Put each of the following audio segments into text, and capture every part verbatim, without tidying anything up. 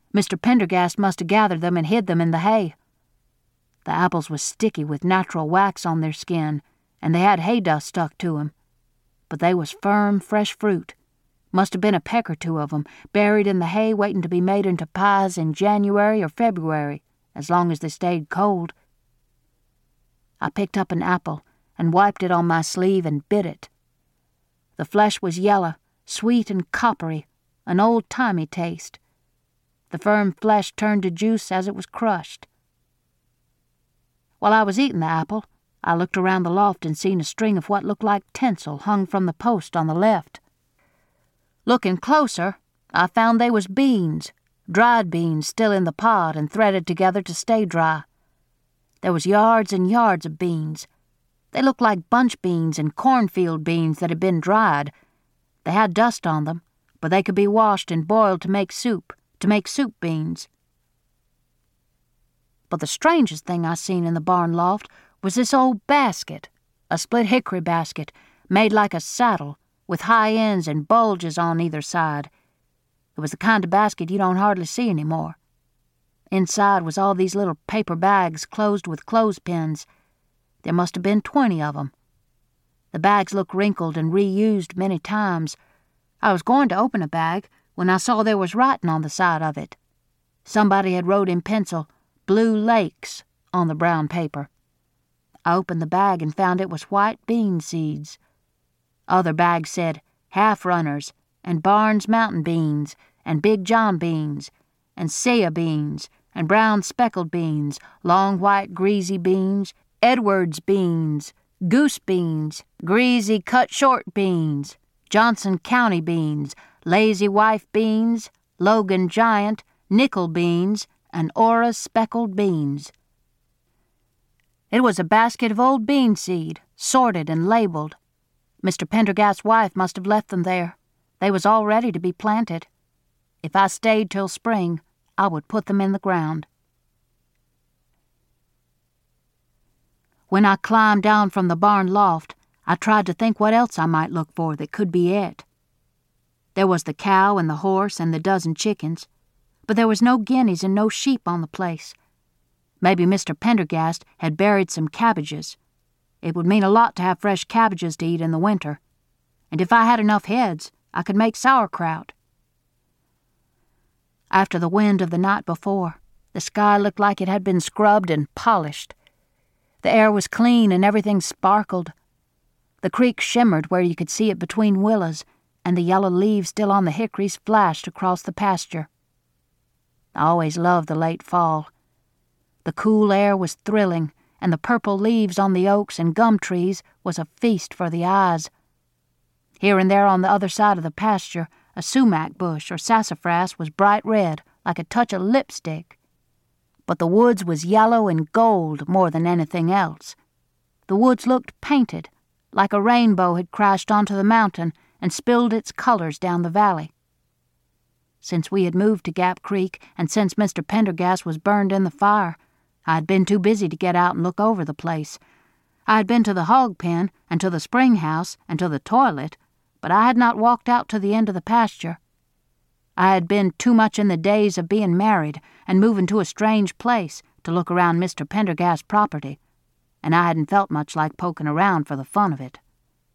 Mister Pendergast must have gathered them and hid them in the hay. The apples was sticky with natural wax on their skin, and they had hay dust stuck to 'em. But they was firm, fresh fruit. Must have been a peck or two of 'em, buried in the hay waiting to be made into pies in January or February, as long as they stayed cold. I picked up an apple and wiped it on my sleeve and bit it. The flesh was yellow, sweet and coppery, an old-timey taste. The firm flesh turned to juice as it was crushed. While I was eating the apple, I looked around the loft and seen a string of what looked like tinsel hung from the post on the left. Looking closer, I found they was beans, dried beans still in the pod and threaded together to stay dry. There was yards and yards of beans. They looked like bunch beans and cornfield beans that had been dried. They had dust on them, but they could be washed and boiled to make soup, to make soup beans. But the strangest thing I seen in the barn loft was this old basket, a split hickory basket, made like a saddle, with high ends and bulges on either side. It was the kind of basket you don't hardly see any more. Inside was all these little paper bags closed with clothespins. There must have been twenty of 'em. The bags looked wrinkled and reused many times. I was going to open a bag when I saw there was writing on the side of it. Somebody had wrote in pencil, "Blue Lakes," on the brown paper. I opened the bag and found it was white bean seeds. Other bags said half-runners and Barnes Mountain beans and Big John beans and Saya beans and brown speckled beans, long white greasy beans, Edwards beans, goose beans, greasy cut-short beans, Johnson County beans, lazy wife beans, Logan Giant, nickel beans, and Ora speckled beans. It was a basket of old bean seed, sorted and labeled. Mister Pendergast's wife must have left them there. They was all ready to be planted. If I stayed till spring, I would put them in the ground. When I climbed down from the barn loft, I tried to think what else I might look for that could be it. There was the cow and the horse and the dozen chickens, but there was no guineas and no sheep on the place. Maybe Mister Pendergast had buried some cabbages. It would mean a lot to have fresh cabbages to eat in the winter, and if I had enough heads, I could make sauerkraut. After the wind of the night before, the sky looked like it had been scrubbed and polished. The air was clean and everything sparkled. The creek shimmered where you could see it between willows, and the yellow leaves still on the hickories flashed across the pasture. I always loved the late fall. The cool air was thrilling, and the purple leaves on the oaks and gum trees was a feast for the eyes. Here and there on the other side of the pasture, a sumac bush or sassafras was bright red, like a touch of lipstick. But the woods was yellow and gold more than anything else. The woods looked painted, like a rainbow had crashed onto the mountain and spilled its colors down the valley. Since we had moved to Gap Creek, and since Mister Pendergast was burned in the fire, I had been too busy to get out and look over the place. I had been to the hog pen, and to the spring house, and to the toilet, but I had not walked out to the end of the pasture. I had been too much in the days of being married and moving to a strange place to look around Mister Pendergast's property, and I hadn't felt much like poking around for the fun of it.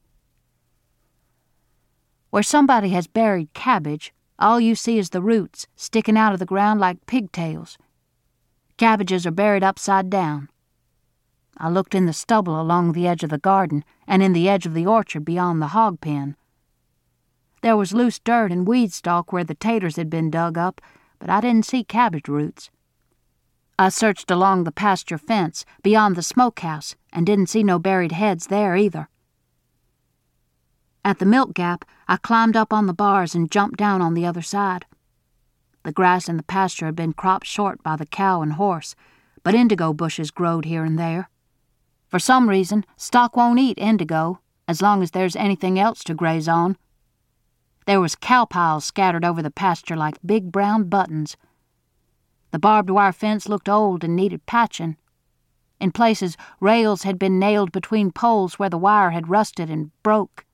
Where somebody has buried cabbage, all you see is the roots sticking out of the ground like pigtails. Cabbages are buried upside down. I looked in the stubble along the edge of the garden and in the edge of the orchard beyond the hog pen. There was loose dirt and weed stalk where the taters had been dug up, but I didn't see cabbage roots. I searched along the pasture fence beyond the smokehouse and didn't see no buried heads there either. At the milk gap, I climbed up on the bars and jumped down on the other side. The grass in the pasture had been cropped short by the cow and horse, but indigo bushes growed here and there. For some reason, stock won't eat indigo as long as there's anything else to graze on. There was cow piles scattered over the pasture like big brown buttons. The barbed wire fence looked old and needed patching. In places, rails had been nailed between poles where the wire had rusted and broke.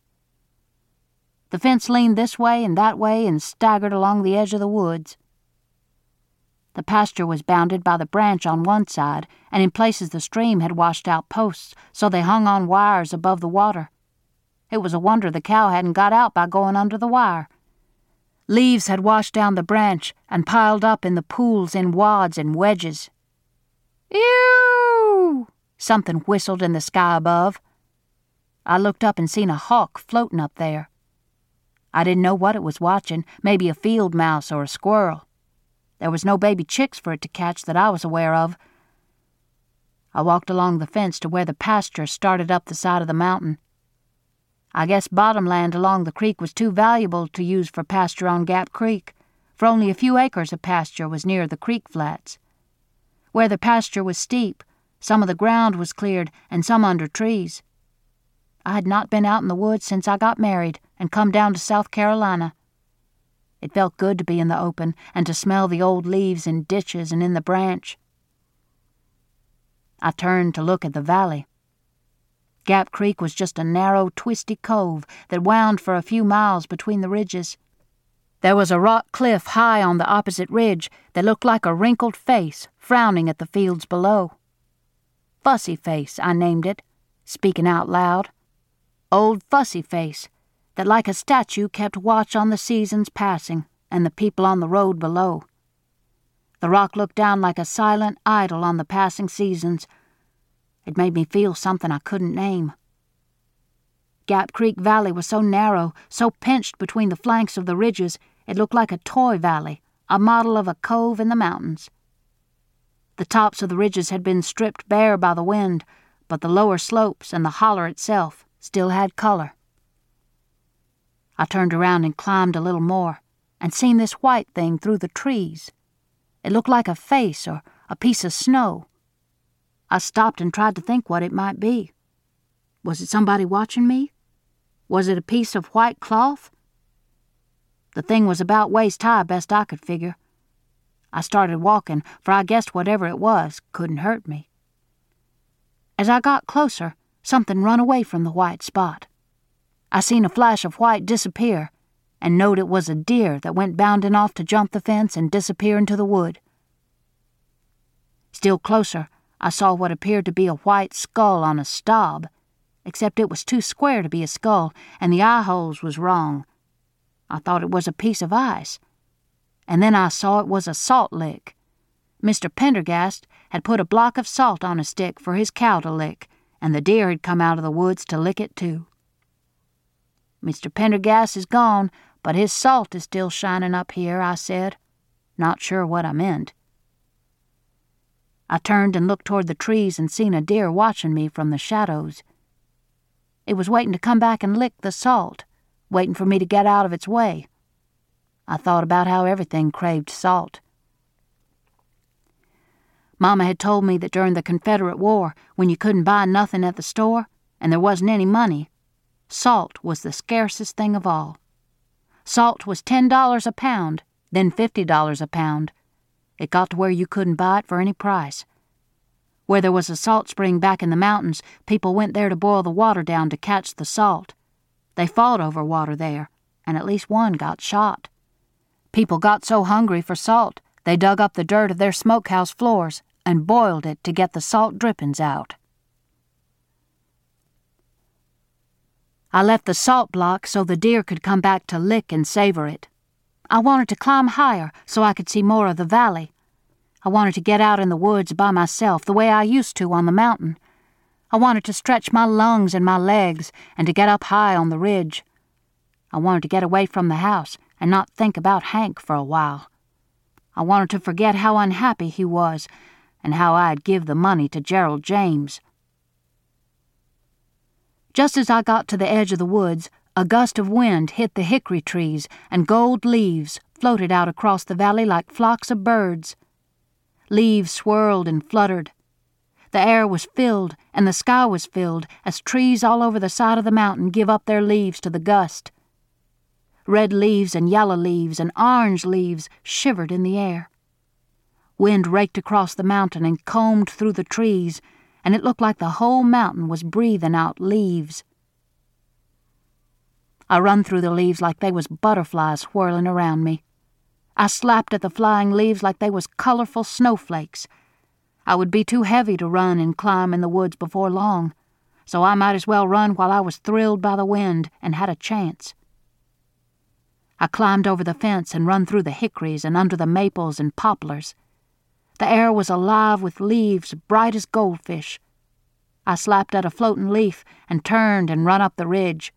The fence leaned this way and that way and staggered along the edge of the woods. The pasture was bounded by the branch on one side, and in places the stream had washed out posts, so they hung on wires above the water. It was a wonder the cow hadn't got out by going under the wire. Leaves had washed down the branch and piled up in the pools in wads and wedges. Ew! Something whistled in the sky above. I looked up and seen a hawk floating up there. I didn't know what it was watching, maybe a field mouse or a squirrel. There was no baby chicks for it to catch that I was aware of. I walked along the fence to where the pasture started up the side of the mountain. I guess bottomland along the creek was too valuable to use for pasture on Gap Creek, for only a few acres of pasture was near the creek flats. Where the pasture was steep, some of the ground was cleared and some under trees. I had not been out in the woods since I got married and come down to South Carolina. It felt good to be in the open and to smell the old leaves in ditches and in the branch. I turned to look at the valley. Gap Creek was just a narrow, twisty cove that wound for a few miles between the ridges. There was a rock cliff high on the opposite ridge that looked like a wrinkled face frowning at the fields below. Fussy Face, I named it, speaking out loud. Old Fussy Face, that like a statue kept watch on the seasons passing and the people on the road below. The rock looked down like a silent idol on the passing seasons. It made me feel something I couldn't name. Gap Creek Valley was so narrow, so pinched between the flanks of the ridges, it looked like a toy valley, a model of a cove in the mountains. The tops of the ridges had been stripped bare by the wind, but the lower slopes and the holler itself still had color. I turned around and climbed a little more, and seen this white thing through the trees. It looked like a face or a piece of snow. I stopped and tried to think what it might be. Was it somebody watching me? Was it a piece of white cloth? The thing was about waist high, best I could figure. I started walking, for I guessed whatever it was couldn't hurt me. As I got closer, something run away from the white spot. I seen a flash of white disappear, and knowed it was a deer that went bounding off to jump the fence and disappear into the wood. Still closer, I saw what appeared to be a white skull on a stub, except it was too square to be a skull, and the eye holes was wrong. I thought it was a piece of ice. And then I saw it was a salt lick. Mister Pendergast had put a block of salt on a stick for his cow to lick, and the deer had come out of the woods to lick it too. Mister Pendergast is gone, but his salt is still shining up here, I said, not sure what I meant. I turned and looked toward the trees and seen a deer watching me from the shadows. It was waiting to come back and lick the salt, waiting for me to get out of its way. I thought about how everything craved salt. Mama had told me that during the Confederate War, when you couldn't buy nothing at the store, and there wasn't any money, salt was the scarcest thing of all. Salt was ten dollars a pound, then fifty dollars a pound. It got to where you couldn't buy it for any price. Where there was a salt spring back in the mountains, people went there to boil the water down to catch the salt. They fought over water there, and at least one got shot. People got so hungry for salt, they dug up the dirt of their smokehouse floors and boiled it to get the salt drippings out. I left the salt block so the deer could come back to lick and savor it. I wanted to climb higher so I could see more of the valley. I wanted to get out in the woods by myself the way I used to on the mountain. I wanted to stretch my lungs and my legs and to get up high on the ridge. I wanted to get away from the house and not think about Hank for a while. I wanted to forget how unhappy he was and how I'd give the money to Gerald James. Just as I got to the edge of the woods, a gust of wind hit the hickory trees, and gold leaves floated out across the valley like flocks of birds. Leaves swirled and fluttered. The air was filled, and the sky was filled, as trees all over the side of the mountain give up their leaves to the gust. Red leaves and yellow leaves and orange leaves shivered in the air. Wind raked across the mountain and combed through the trees, and it looked like the whole mountain was breathing out leaves. I run through the leaves like they was butterflies whirling around me. I slapped at the flying leaves like they was colorful snowflakes. I would be too heavy to run and climb in the woods before long, so I might as well run while I was thrilled by the wind and had a chance. I climbed over the fence and run through the hickories and under the maples and poplars. The air was alive with leaves bright as goldfish. I slapped at a floating leaf and turned and run up the ridge.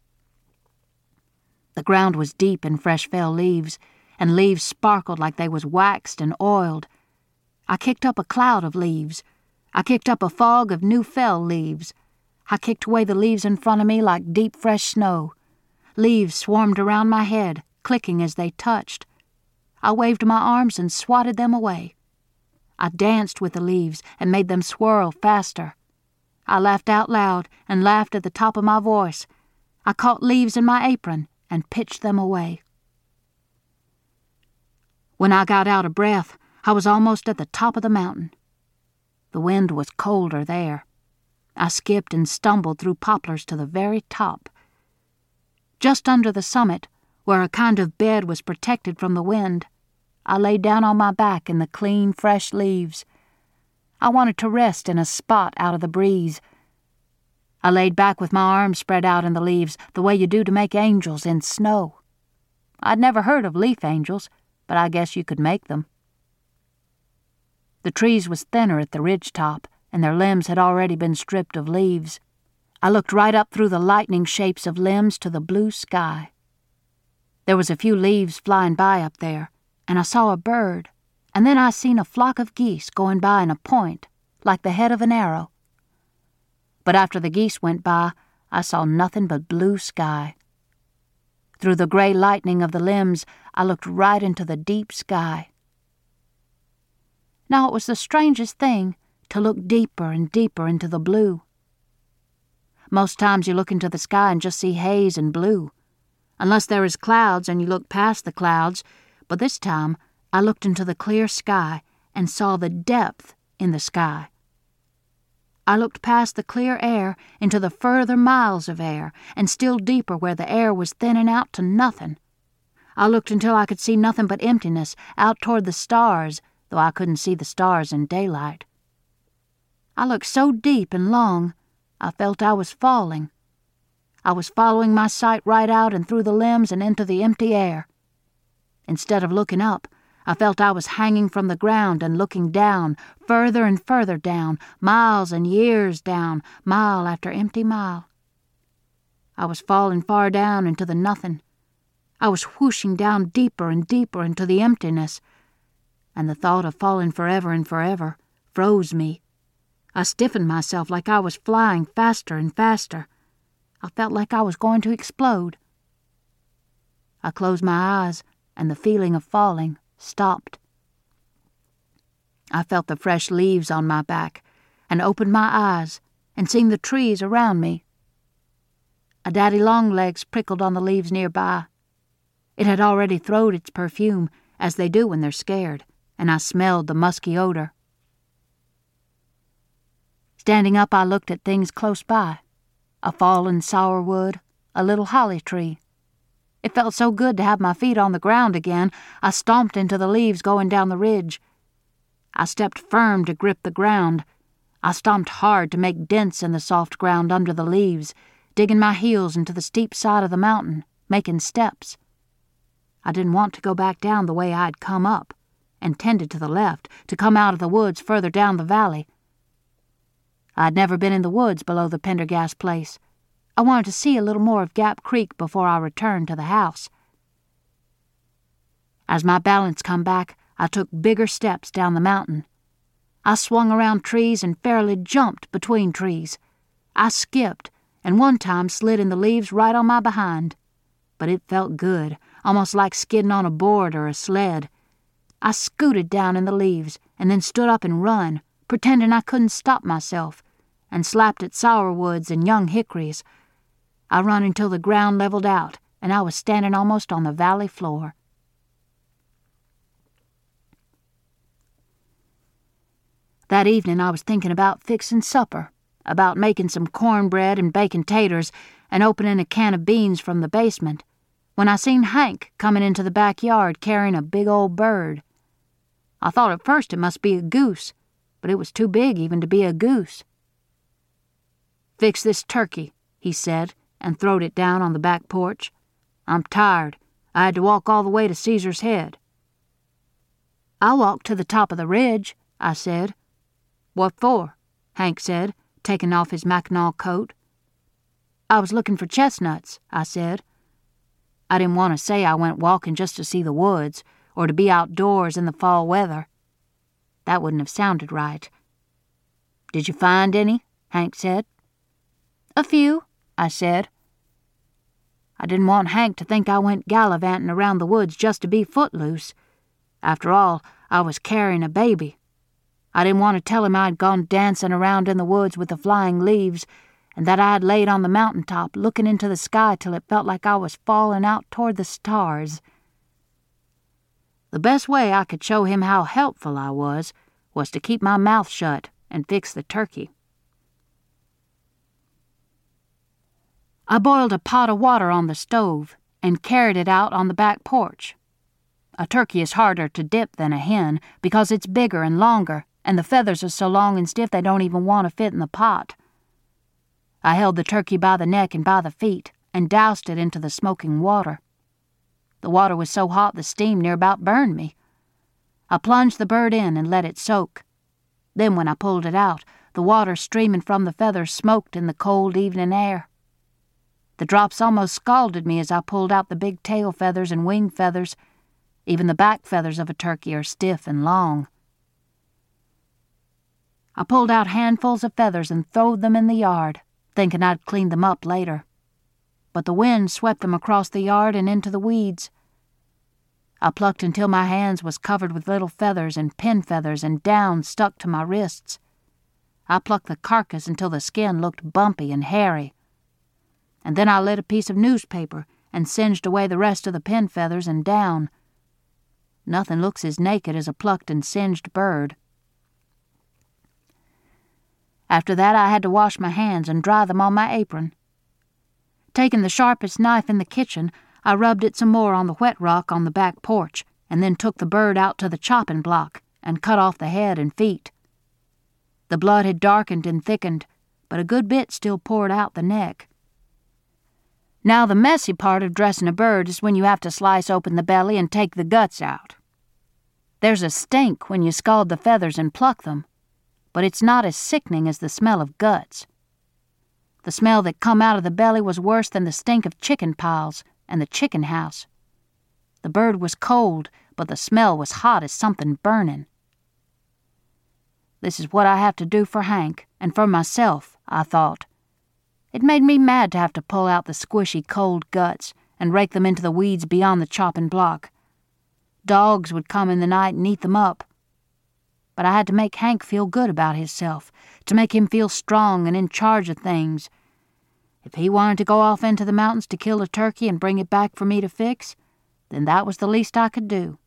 The ground was deep in fresh fell leaves, and leaves sparkled like they was waxed and oiled. I kicked up a cloud of leaves. I kicked up a fog of new fell leaves. I kicked away the leaves in front of me like deep fresh snow. Leaves swarmed around my head, clicking as they touched. I waved my arms and swatted them away. I danced with the leaves and made them swirl faster. I laughed out loud and laughed at the top of my voice. I caught leaves in my apron and pitched them away. When I got out of breath, I was almost at the top of the mountain. The wind was colder there. I skipped and stumbled through poplars to the very top. Just under the summit, where a kind of bed was protected from the wind, I lay down on my back in the clean, fresh leaves. I wanted to rest in a spot out of the breeze. I laid back with my arms spread out in the leaves, the way you do to make angels in snow. I'd never heard of leaf angels, but I guess you could make them. The trees was thinner at the ridge top, and their limbs had already been stripped of leaves. I looked right up through the lightning shapes of limbs to the blue sky. There was a few leaves flying by up there, and I saw a bird, and then I seen a flock of geese going by in a point, like the head of an arrow. But after the geese went by, I saw nothing but blue sky. Through the gray lightning of the limbs, I looked right into the deep sky. Now it was the strangest thing to look deeper and deeper into the blue. Most times you look into the sky and just see haze and blue, unless there is clouds and you look past the clouds, but this time I looked into the clear sky and saw the depth in the sky. I looked past the clear air into the further miles of air, and still deeper where the air was thinning out to nothing. I looked until I could see nothing but emptiness out toward the stars, though I couldn't see the stars in daylight. I looked so deep and long, I felt I was falling. I was following my sight right out and through the limbs and into the empty air. Instead of looking up, I felt I was hanging from the ground and looking down, further and further down, miles and years down, mile after empty mile. I was falling far down into the nothing. I was whooshing down deeper and deeper into the emptiness, and the thought of falling forever and forever froze me. I stiffened myself like I was flying faster and faster. I felt like I was going to explode. I closed my eyes, and the feeling of falling stopped. I felt the fresh leaves on my back, and opened my eyes, and seen the trees around me. A daddy longlegs prickled on the leaves nearby. It had already throwed its perfume, as they do when they're scared, and I smelled the musky odor. Standing up, I looked at things close by. A fallen sourwood, a little holly tree. It felt so good to have my feet on the ground again, I stomped into the leaves going down the ridge. I stepped firm to grip the ground. I stomped hard to make dents in the soft ground under the leaves, digging my heels into the steep side of the mountain, making steps. I didn't want to go back down the way I'd come up, and tended to the left, to come out of the woods further down the valley. I'd never been in the woods below the Pendergast place. I wanted to see a little more of Gap Creek before I returned to the house. As my balance come back, I took bigger steps down the mountain. I swung around trees and fairly jumped between trees. I skipped, and one time slid in the leaves right on my behind. But it felt good, almost like skidding on a board or a sled. I scooted down in the leaves, and then stood up and run, pretending I couldn't stop myself, and slapped at sourwoods and young hickories. I run until the ground leveled out, and I was standing almost on the valley floor. That evening I was thinking about fixing supper, about making some cornbread and baking taters, and opening a can of beans from the basement, when I seen Hank coming into the backyard carrying a big old bird. I thought at first it must be a goose, but it was too big even to be a goose. "Fix this turkey," he said, and throwed it down on the back porch. "I'm tired. I had to walk all the way to Caesar's Head." "I walked to the top of the ridge," I said. "What for?" Hank said, taking off his Mackinaw coat. "I was looking for chestnuts," I said. I didn't want to say I went walking just to see the woods, or to be outdoors in the fall weather. That wouldn't have sounded right. "Did you find any?" Hank said. "A few," I said. I didn't want Hank to think I went gallivanting around the woods just to be footloose. After all, I was carrying a baby. I didn't want to tell him I'd gone dancing around in the woods with the flying leaves, and that I had laid on the mountaintop looking into the sky till it felt like I was falling out toward the stars. The best way I could show him how helpful I was was to keep my mouth shut and fix the turkey. I boiled a pot of water on the stove and carried it out on the back porch. A turkey is harder to dip than a hen because it's bigger and longer, and the feathers are so long and stiff they don't even want to fit in the pot. I held the turkey by the neck and by the feet and doused it into the smoking water. The water was so hot the steam near about burned me. I plunged the bird in and let it soak. Then when I pulled it out, the water streaming from the feathers smoked in the cold evening air. The drops almost scalded me as I pulled out the big tail feathers and wing feathers. Even the back feathers of a turkey are stiff and long. I pulled out handfuls of feathers and throwed them in the yard, thinking I'd clean them up later. But the wind swept them across the yard and into the weeds. I plucked until my hands was covered with little feathers and pin feathers and down stuck to my wrists. I plucked the carcass until the skin looked bumpy and hairy. And then I lit a piece of newspaper and singed away the rest of the pin feathers and down. Nothing looks as naked as a plucked and singed bird. After that I had to wash my hands and dry them on my apron. Taking the sharpest knife in the kitchen, I rubbed it some more on the wet rock on the back porch, and then took the bird out to the chopping block and cut off the head and feet. The blood had darkened and thickened, but a good bit still poured out the neck. Now the messy part of dressing a bird is when you have to slice open the belly and take the guts out. There's a stink when you scald the feathers and pluck them, but it's not as sickening as the smell of guts. The smell that come out of the belly was worse than the stink of chicken piles and the chicken house. The bird was cold, but the smell was hot as something burning. This is what I have to do for Hank, and for myself, I thought. It made me mad to have to pull out the squishy, cold guts and rake them into the weeds beyond the chopping block. Dogs would come in the night and eat them up. But I had to make Hank feel good about himself, to make him feel strong and in charge of things. If he wanted to go off into the mountains to kill a turkey and bring it back for me to fix, then that was the least I could do.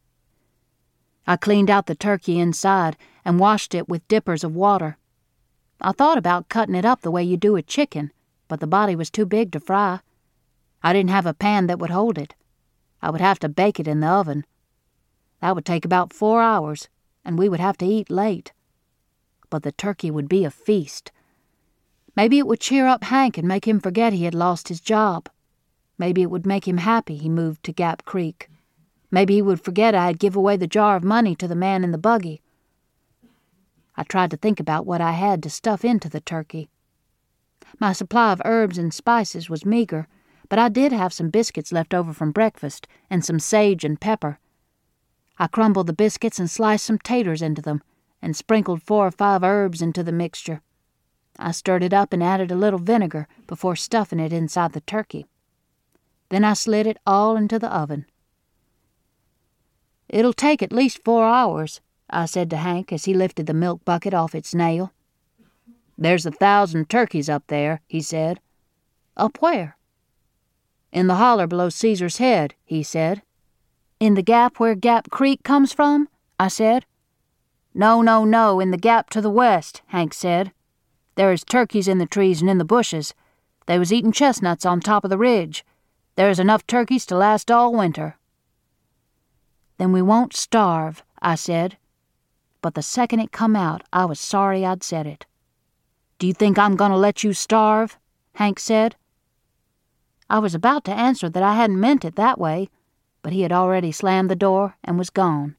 I cleaned out the turkey inside and washed it with dippers of water. I thought about cutting it up the way you do a chicken, but the body was too big to fry. I didn't have a pan that would hold it. I would have to bake it in the oven. That would take about four hours, and we would have to eat late. But the turkey would be a feast. Maybe it would cheer up Hank and make him forget he had lost his job. Maybe it would make him happy he moved to Gap Creek. Maybe he would forget I had give away the jar of money to the man in the buggy. I tried to think about what I had to stuff into the turkey. My supply of herbs and spices was meager, but I did have some biscuits left over from breakfast and some sage and pepper. I crumbled the biscuits and sliced some taters into them and sprinkled four or five herbs into the mixture. I stirred it up and added a little vinegar before stuffing it inside the turkey. Then I slid it all into the oven. "It'll take at least four hours," I said to Hank as he lifted the milk bucket off its nail. "There's a thousand turkeys up there," he said. "Up where?" "In the holler below Caesar's Head," he said. "In the gap where Gap Creek comes from?" I said. "No, no, no, in the gap to the west," Hank said. "There is turkeys in the trees and in the bushes. They was eating chestnuts on top of the ridge. There's enough turkeys to last all winter." "Then we won't starve," I said. But the second it come out, I was sorry I'd said it. "Do you think I'm going to let you starve?" Hank said. I was about to answer that I hadn't meant it that way, but he had already slammed the door and was gone.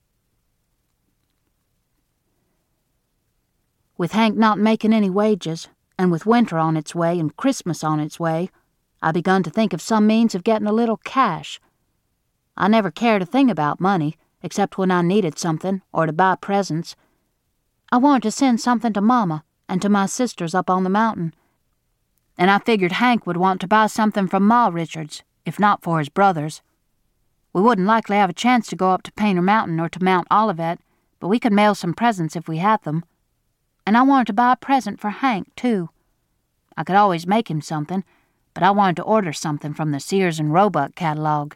With Hank not making any wages, and with winter on its way and Christmas on its way, I begun to think of some means of getting a little cash. I never cared a thing about money, except when I needed something or to buy presents. I wanted to send something to Mama and to my sisters up on the mountain, and I figured Hank would want to buy something from Ma Richards, if not for his brothers. We wouldn't likely have a chance to go up to Painter Mountain or to Mount Olivet, but we could mail some presents if we had them. And I wanted to buy a present for Hank, too. I could always make him something, but I wanted to order something from the Sears and Roebuck catalog.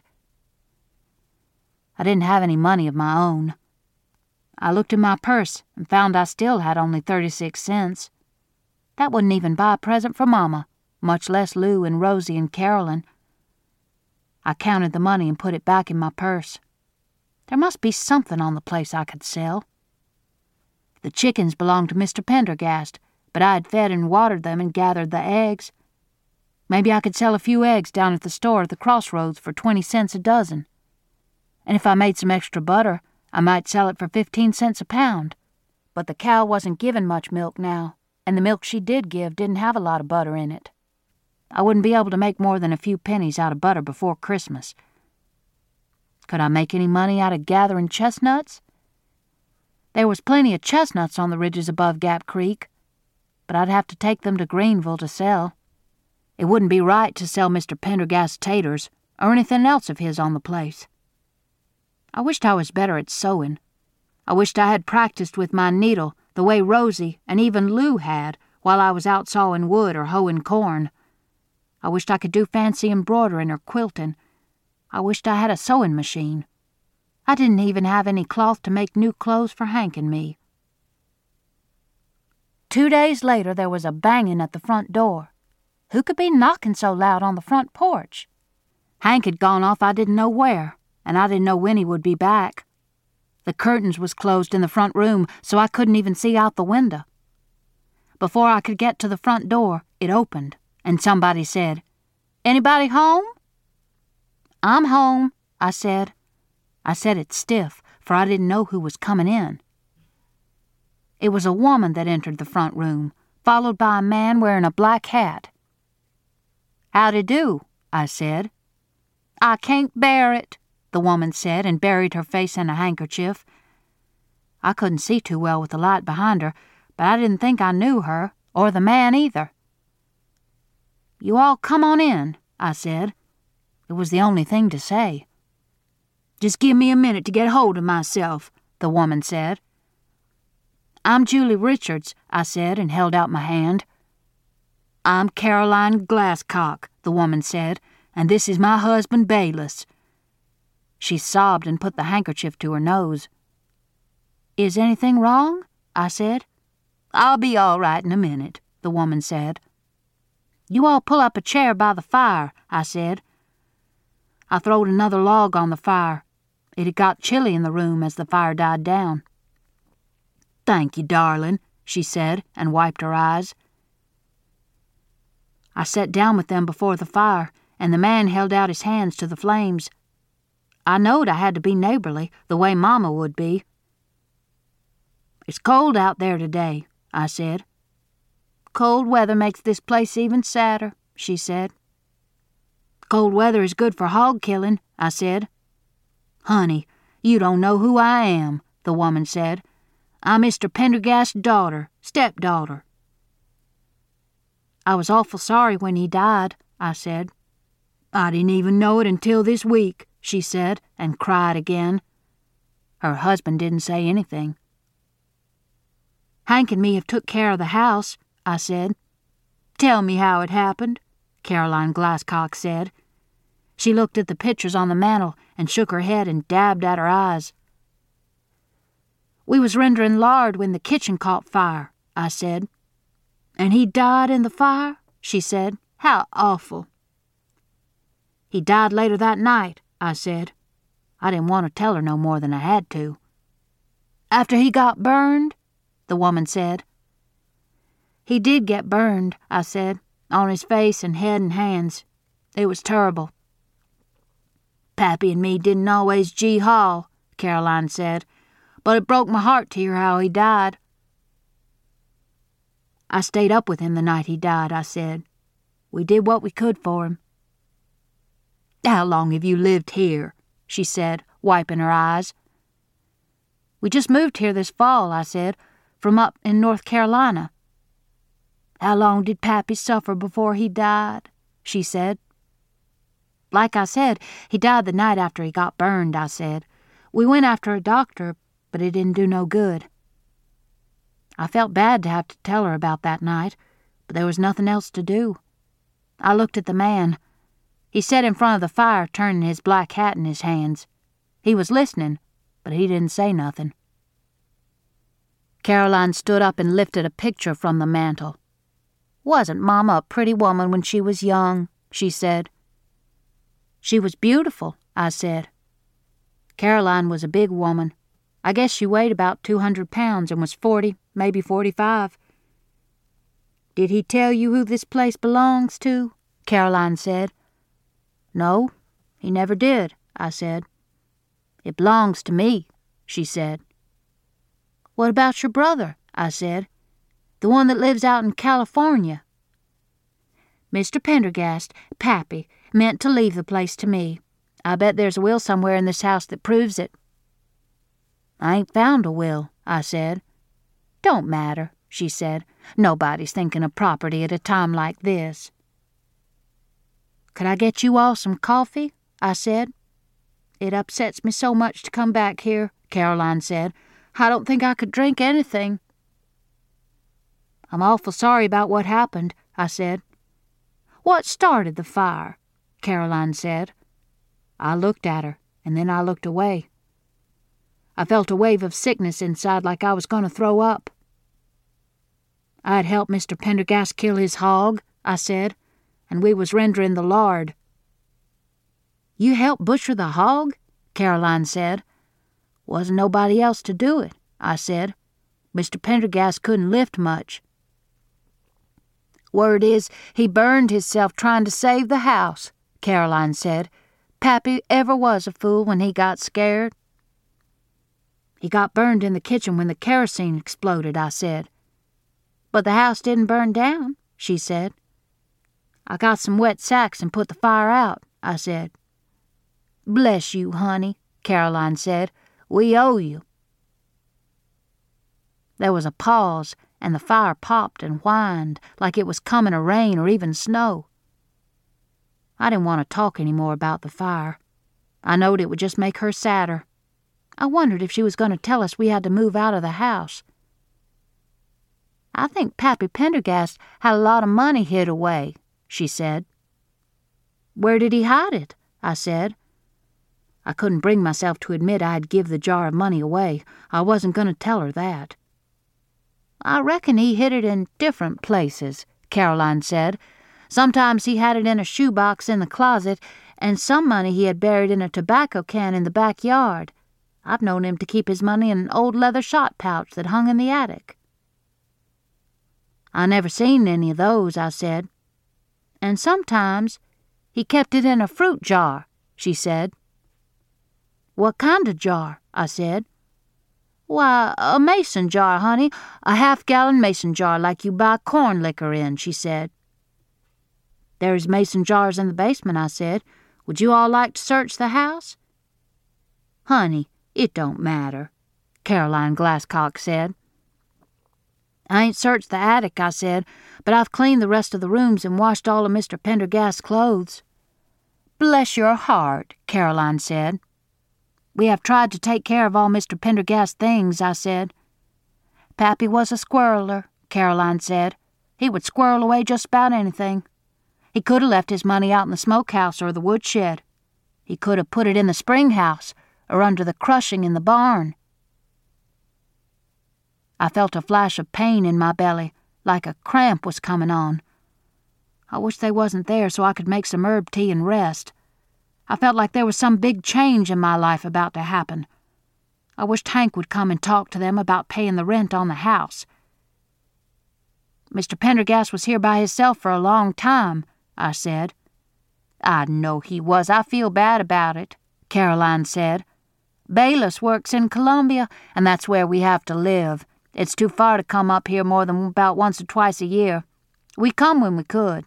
I didn't have any money of my own. I looked in my purse and found I still had only thirty-six cents. That wouldn't even buy a present for Mama, much less Lou and Rosie and Carolyn. I counted the money and put it back in my purse. There must be something on the place I could sell. The chickens belonged to Mister Pendergast, but I had fed and watered them and gathered the eggs. Maybe I could sell a few eggs down at the store at the crossroads for twenty cents a dozen. And if I made some extra butter, I might sell it for fifteen cents a pound. But the cow wasn't giving much milk now, and the milk she did give didn't have a lot of butter in it. I wouldn't be able to make more than a few pennies out of butter before Christmas. Could I make any money out of gathering chestnuts? There was plenty of chestnuts on the ridges above Gap Creek, but I'd have to take them to Greenville to sell. It wouldn't be right to sell Mister Pendergast's taters or anything else of his on the place. I wished I was better at sewing. I wished I had practiced with my needle the way Rosie and even Lou had while I was out sawing wood or hoeing corn. I wished I could do fancy embroidering or quilting. I wished I had a sewing machine. I didn't even have any cloth to make new clothes for Hank and me. Two days later there was a banging at the front door. Who could be knocking so loud on the front porch? Hank had gone off I didn't know where, and I didn't know when he would be back. The curtains was closed in the front room, so I couldn't even see out the window. Before I could get to the front door, it opened, and somebody said, "Anybody home?" "I'm home," I said. I said it stiff, for I didn't know who was coming in. It was a woman that entered the front room, followed by a man wearing a black hat. "Howdy do," I said. "I can't bear it," the woman said, and buried her face in a handkerchief. I couldn't see too well with the light behind her, but I didn't think I knew her, or the man either. "You all come on in," I said. It was the only thing to say. "Just give me a minute to get hold of myself," the woman said. "I'm Julie Richards," I said, and held out my hand. "I'm Caroline Glasscock," the woman said, "and this is my husband, Bayless." She sobbed and put the handkerchief to her nose. "Is anything wrong?" I said. "I'll be all right in a minute," the woman said. "You all pull up a chair by the fire," I said. I throwed another log on the fire. It had got chilly in the room as the fire died down. "Thank you, darling," she said, and wiped her eyes. I sat down with them before the fire, and the man held out his hands to the flames. I knowed I had to be neighborly, the way Mama would be. "It's cold out there today," I said. "Cold weather makes this place even sadder," she said. "Cold weather is good for hog killing," I said. "Honey, you don't know who I am," the woman said. "I'm Mister Pendergast's daughter, stepdaughter." "I was awful sorry when he died," I said. "I didn't even know it until this week," she said, and cried again. Her husband didn't say anything. "Hank and me have took care of the house," I said. "Tell me how it happened," Caroline Glasscock said. She looked at the pictures on the mantel and shook her head and dabbed at her eyes. "We was rendering lard when the kitchen caught fire," I said. "And he died in the fire?" she said. "How awful." "He died later that night," I said. I didn't want to tell her no more than I had to. "After he got burned?" the woman said. "He did get burned," I said, "on his face and head and hands. It was terrible." "Pappy and me didn't always gee haw," Caroline said, "but it broke my heart to hear how he died." "I stayed up with him the night he died," I said. "We did what we could for him." "How long have you lived here?" she said, wiping her eyes. "We just moved here this fall," I said, "from up in North Carolina." "How long did Pappy suffer before he died?" she said. "Like I said, he died the night after he got burned," I said. "We went after a doctor, but it didn't do no good." I felt bad to have to tell her about that night, but there was nothing else to do. I looked at the man. He sat in front of the fire, turning his black hat in his hands. He was listening, but he didn't say nothing. Caroline stood up and lifted a picture from the mantel. "Wasn't Mama a pretty woman when she was young?" she said. "She was beautiful," I said. Caroline was a big woman. I guess she weighed about two hundred pounds and was forty, maybe forty-five. "Did he tell you who this place belongs to?" Caroline said. "No, he never did," I said. "It belongs to me," she said. "What about your brother?" I said. "The one that lives out in California?" "Mister Pendergast, Pappy, meant to leave the place to me. I bet there's a will somewhere in this house that proves it." "I ain't found a will," I said. "Don't matter," she said. "Nobody's thinking of property at a time like this." "Could I get you all some coffee?" I said. "It upsets me so much to come back here," Caroline said. "I don't think I could drink anything." "I'm awful sorry about what happened," I said. "What started the fire?" Caroline said. I looked at her, and then I looked away. I felt a wave of sickness inside like I was going to throw up. "I'd helped Mister Pendergast kill his hog," I said, "and we was rendering the lard." "You helped butcher the hog?" Caroline said. "Wasn't nobody else to do it," I said. "Mister Pendergast couldn't lift much." "Word is, he burned hisself trying to save the house," Caroline said. "Pappy ever was a fool when he got scared." "He got burned in the kitchen when the kerosene exploded," I said. "But the house didn't burn down," she said. "I got some wet sacks and put the fire out," I said. "Bless you, honey," Caroline said. "We owe you." There was a pause, and the fire popped and whined like it was coming a rain or even snow. I didn't want to talk any more about the fire. I knowed it would just make her sadder. I wondered if she was going to tell us we had to move out of the house. "I think Pappy Pendergast had a lot of money hid away," she said. "Where did he hide it?" I said. I couldn't bring myself to admit I'd give the jar of money away. I wasn't going to tell her that. "I reckon he hid it in different places," Caroline said. "Sometimes he had it in a shoebox in the closet, and some money he had buried in a tobacco can in the backyard. I've known him to keep his money in an old leather shot pouch that hung in the attic." "I never seen any of those," I said. "And sometimes he kept it in a fruit jar," she said. "What kind of jar?" I said. "Why, a mason jar, honey, a half-gallon mason jar like you buy corn liquor in," she said. "There's mason jars in the basement," I said. "Would you all like to search the house?" "Honey, it don't matter," Caroline Glasscock said. "I ain't searched the attic," I said, "but I've cleaned the rest of the rooms and washed all of Mister Pendergast's clothes." "Bless your heart," Caroline said. "We have tried to take care of all Mister Pendergast's things," I said. "Pappy was a squirreler," Caroline said. "He would squirrel away just about anything. He could have left his money out in the smokehouse or the woodshed. He could have put it in the spring house or under the crushing in the barn." I felt a flash of pain in my belly, like a cramp was coming on. I wish they wasn't there so I could make some herb tea and rest. I felt like there was some big change in my life about to happen. I wished Hank would come and talk to them about paying the rent on the house. Mister Pendergast was here by himself for a long time, I said. I know he was. I feel bad about it, Caroline said. Bayless works in Columbia, and that's where we have to live. It's too far to come up here more than about once or twice a year. We come when we could.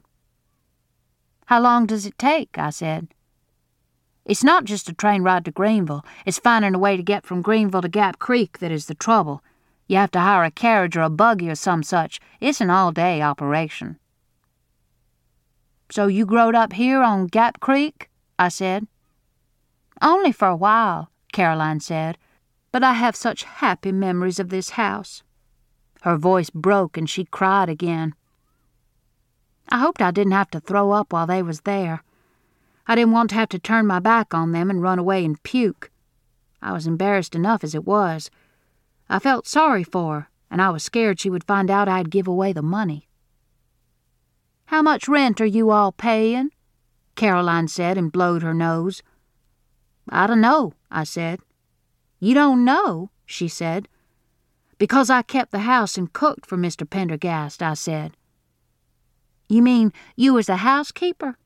How long does it take? I said. It's not just a train ride to Greenville. It's finding a way to get from Greenville to Gap Creek that is the trouble. You have to hire a carriage or a buggy or some such. It's an all-day operation. So you growed up here on Gap Creek? I said. Only for a while, Caroline said, but I have such happy memories of this house. Her voice broke and she cried again. I hoped I didn't have to throw up while they was there. I didn't want to have to turn my back on them and run away and puke. I was embarrassed enough as it was. I felt sorry for her, and I was scared she would find out I'd give away the money. How much rent are you all paying? Caroline said and blowed her nose. I don't know, I said. You don't know, she said. Because I kept the house and cooked for Mister Pendergast, I said. You mean you was a housekeeper?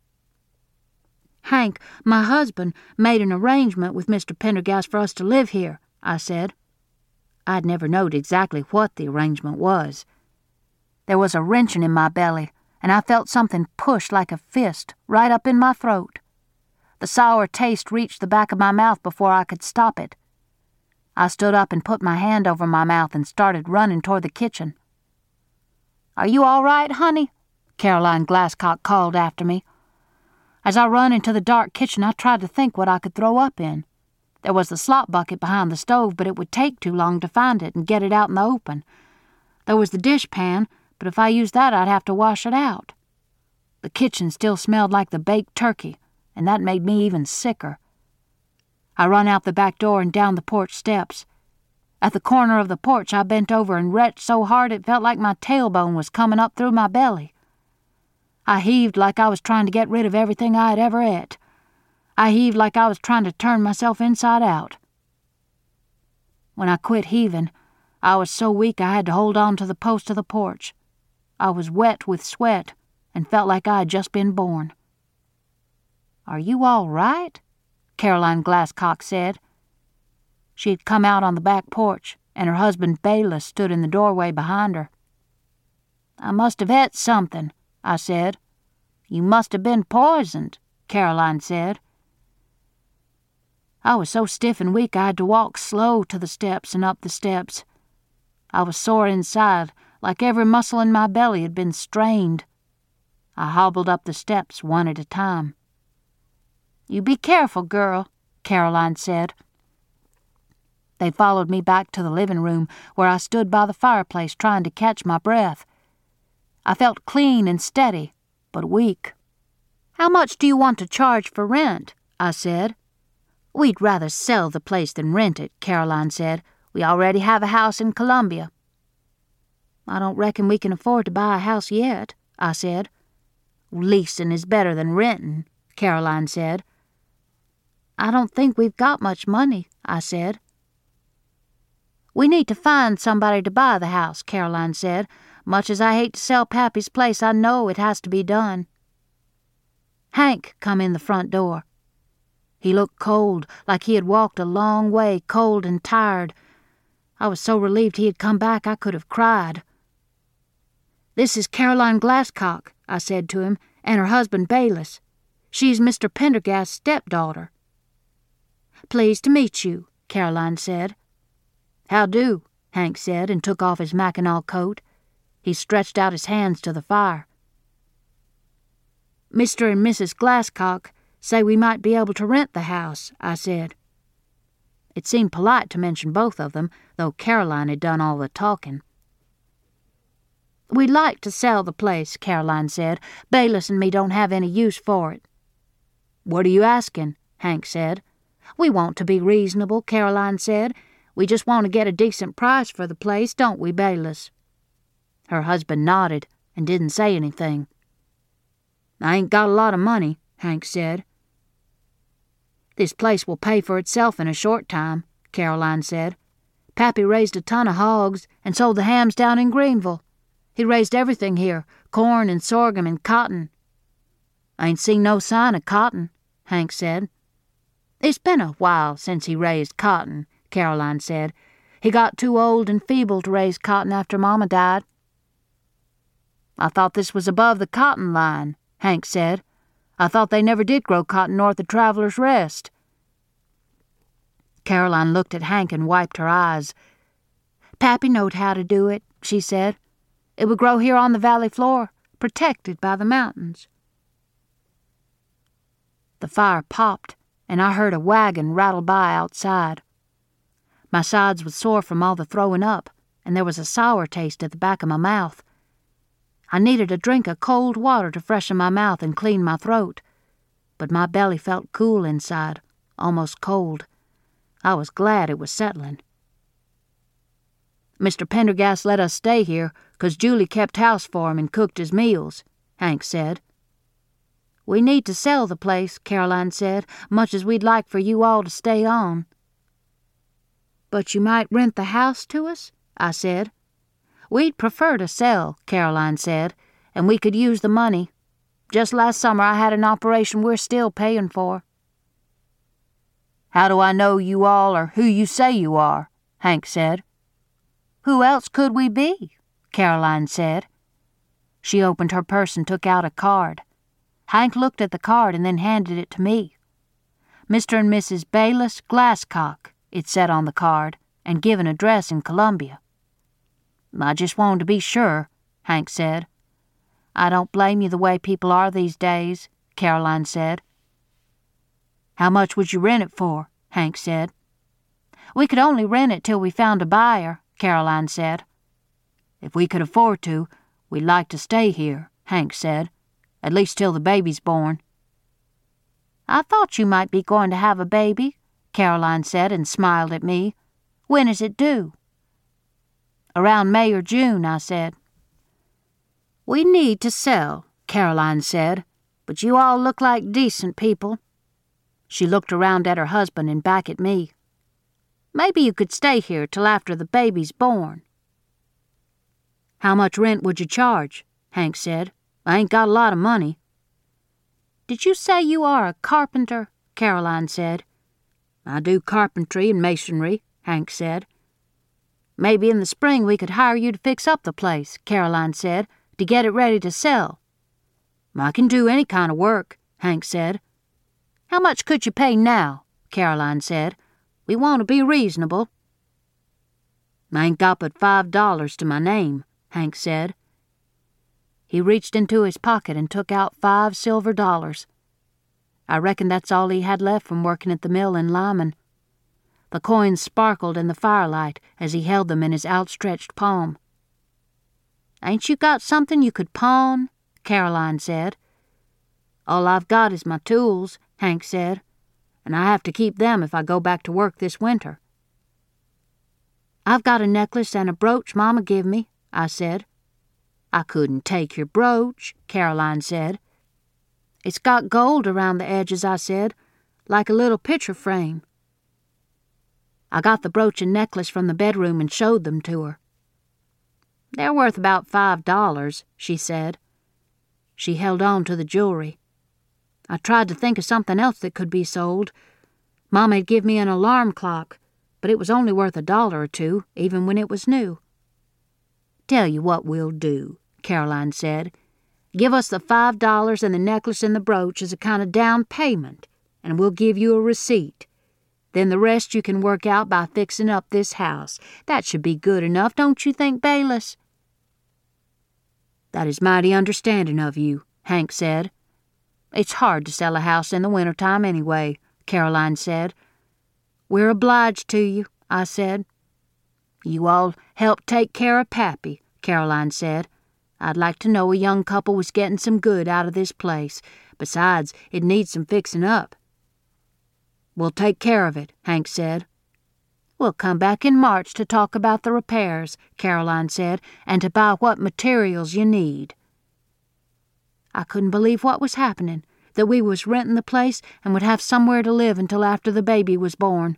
Hank, my husband, made an arrangement with Mister Pendergast for us to live here, I said. I'd never knowed exactly what the arrangement was. There was a wrenching in my belly, and I felt something push like a fist right up in my throat. The sour taste reached the back of my mouth before I could stop it. I stood up and put my hand over my mouth and started running toward the kitchen. Are you all right, honey? Caroline Glasscock called after me. As I run into the dark kitchen, I tried to think what I could throw up in. There was the slop bucket behind the stove, but it would take too long to find it and get it out in the open. There was the dishpan, but if I used that, I'd have to wash it out. The kitchen still smelled like the baked turkey, and that made me even sicker. I run out the back door and down the porch steps. At the corner of the porch, I bent over and retched so hard it felt like my tailbone was coming up through my belly. I heaved like I was trying to get rid of everything I had ever ate. I heaved like I was trying to turn myself inside out. When I quit heaving, I was so weak I had to hold on to the post of the porch. I was wet with sweat and felt like I had just been born. Are you all right? Caroline Glasscock said. She had come out on the back porch, and her husband Bayless stood in the doorway behind her. I must have ate something, I said. You must have been poisoned, Caroline said. I was so stiff and weak I had to walk slow to the steps and up the steps. I was sore inside, like every muscle in my belly had been strained. I hobbled up the steps one at a time. You be careful, girl, Caroline said. They followed me back to the living room, where I stood by the fireplace trying to catch my breath. I felt clean and steady, but weak. How much do you want to charge for rent? I said. We'd rather sell the place than rent it, Caroline said. We already have a house in Columbia. I don't reckon we can afford to buy a house yet, I said. Leasing is better than renting, Caroline said. I don't think we've got much money, I said. We need to find somebody to buy the house, Caroline said. Much as I hate to sell Pappy's place, I know it has to be done. Hank come in the front door. He looked cold, like he had walked a long way, cold and tired. I was so relieved he had come back I could have cried. This is Caroline Glasscock, I said to him, and her husband Bayless. She's Mister Pendergast's stepdaughter. Pleased to meet you, Caroline said. How do, Hank said, and took off his Mackinaw coat. He stretched out his hands to the fire. Mister and Missus Glasscock say we might be able to rent the house, I said. It seemed polite to mention both of them, though Caroline had done all the talking. We'd like to sell the place, Caroline said. Bayless and me don't have any use for it. What are you asking? Hank said. We want to be reasonable, Caroline said. We just want to get a decent price for the place, don't we, Bayless? Her husband nodded and didn't say anything. I ain't got a lot of money, Hank said. "This place will pay for itself in a short time," Caroline said. "Pappy raised a ton of hogs and sold the hams down in Greenville. He raised everything here, corn and sorghum and cotton." "I ain't seen no sign of cotton," Hank said. "It's been a while since he raised cotton," Caroline said. "He got too old and feeble to raise cotton after Mama died." "I thought this was above the cotton line," Hank said. "I thought they never did grow cotton north of Traveler's Rest." Caroline looked at Hank and wiped her eyes. "Pappy knowed how to do it," she said. "It would grow here on the valley floor, protected by the mountains." The fire popped, and I heard a wagon rattle by outside. My sides was sore from all the throwing up, and there was a sour taste at the back of my mouth. I needed a drink of cold water to freshen my mouth and clean my throat, but my belly felt cool inside, almost cold. I was glad it was settling. "Mister Pendergast let us stay here 'cause Julie kept house for him and cooked his meals," Hank said. "We need to sell the place," Caroline said, "much as we'd like for you all to stay on." "But you might rent the house to us?" I said. "We'd prefer to sell," Caroline said, "and we could use the money. Just last summer I had an operation we're still paying for." "How do I know you all are who you say you are?" Hank said. "Who else could we be?" Caroline said. She opened her purse and took out a card. Hank looked at the card and then handed it to me. "Mister and Missus Bayless Glasscock," it said on the card, and given address in Columbia. "I just wanted to be sure," Hank said. "I don't blame you the way people are these days," Caroline said. "How much would you rent it for?" Hank said. "We could only rent it till we found a buyer," Caroline said. "If we could afford to, we'd like to stay here," Hank said, "at least till the baby's born." "I thought you might be going to have a baby," Caroline said and smiled at me. "When is it due?" "Around May or June," I said. "We need to sell," Caroline said, "but you all look like decent people." She looked around at her husband and back at me. "Maybe you could stay here till after the baby's born." "How much rent would you charge?" Hank said. "I ain't got a lot of money." "Did you say you are a carpenter?" Caroline said. "I do carpentry and masonry," Hank said. "Maybe in the spring we could hire you to fix up the place," Caroline said, "to get it ready to sell." "I can do any kind of work," Hank said. "How much could you pay now?" Caroline said. "We want to be reasonable." "I ain't got but five dollars to my name," Hank said. He reached into his pocket and took out five silver dollars. I reckon that's all he had left from working at the mill in Lyman. The coins sparkled in the firelight as he held them in his outstretched palm. "Ain't you got something you could pawn?" Caroline said. "All I've got is my tools," Hank said, "and I have to keep them if I go back to work this winter." "I've got a necklace and a brooch Mama give me," I said. "I couldn't take your brooch," Caroline said. "It's got gold around the edges," I said, "like a little picture frame." I got the brooch and necklace from the bedroom and showed them to her. "They're worth about five dollars," she said. She held on to the jewelry. I tried to think of something else that could be sold. Mama had given me an alarm clock, but it was only worth a dollar or two, even when it was new. "Tell you what we'll do," Caroline said. "Give us the five dollars and the necklace and the brooch as a kind of down payment, and we'll give you a receipt. Then the rest you can work out by fixing up this house. That should be good enough, don't you think, Bayless?" "That is mighty understanding of you," Hank said. "It's hard to sell a house in the wintertime anyway," Caroline said. "We're obliged to you," I said. "You all helped take care of Pappy," Caroline said. "I'd like to know a young couple was getting some good out of this place. Besides, it needs some fixing up." "We'll take care of it," Hank said. "We'll come back in March to talk about the repairs," Caroline said, "and to buy what materials you need." I couldn't believe what was happening. that we was renting the place and would have somewhere to live until after the baby was born.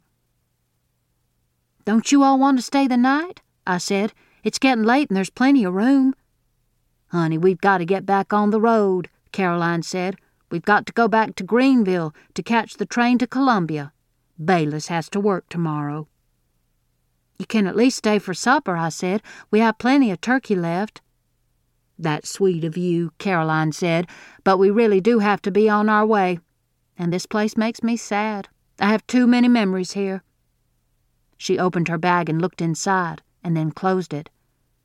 "Don't you all want to stay the night?" I said. "It's getting late and there's plenty of room." "Honey, we've got to get back on the road," Caroline said. "We've got to go back to Greenville to catch the train to Columbia. Bayless has to work tomorrow." "You can at least stay for supper," I said. "We have plenty of turkey left." "That's sweet of you," Caroline said, "but we really do have to be on our way. And this place makes me sad. I have too many memories here." She opened her bag and looked inside, and then closed it.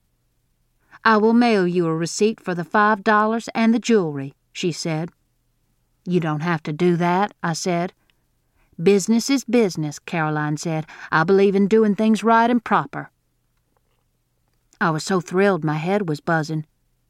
"I will mail you a receipt for the five dollars and the jewelry," she said. "You don't have to do that," I said. "Business is business," Caroline said. "I believe in doing things right and proper." I was so thrilled my head was buzzing.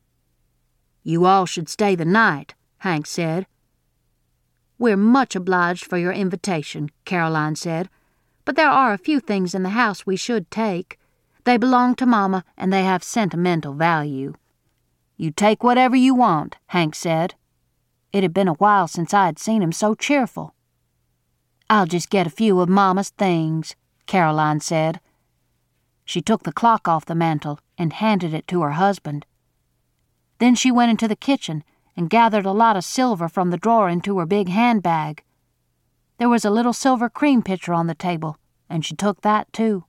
"You all should stay the night," Hank said. "We're much obliged for your invitation," Caroline said, "but there are a few things in the house we should take. They belong to Mama, and they have sentimental value." "You take whatever you want," Hank said. It had been a while since I had seen him so cheerful. "I'll just get a few of Mama's things," Caroline said. She took the clock off the mantel and handed it to her husband. Then she went into the kitchen and gathered a lot of silver from the drawer into her big handbag. There was a little silver cream pitcher on the table, and she took that too.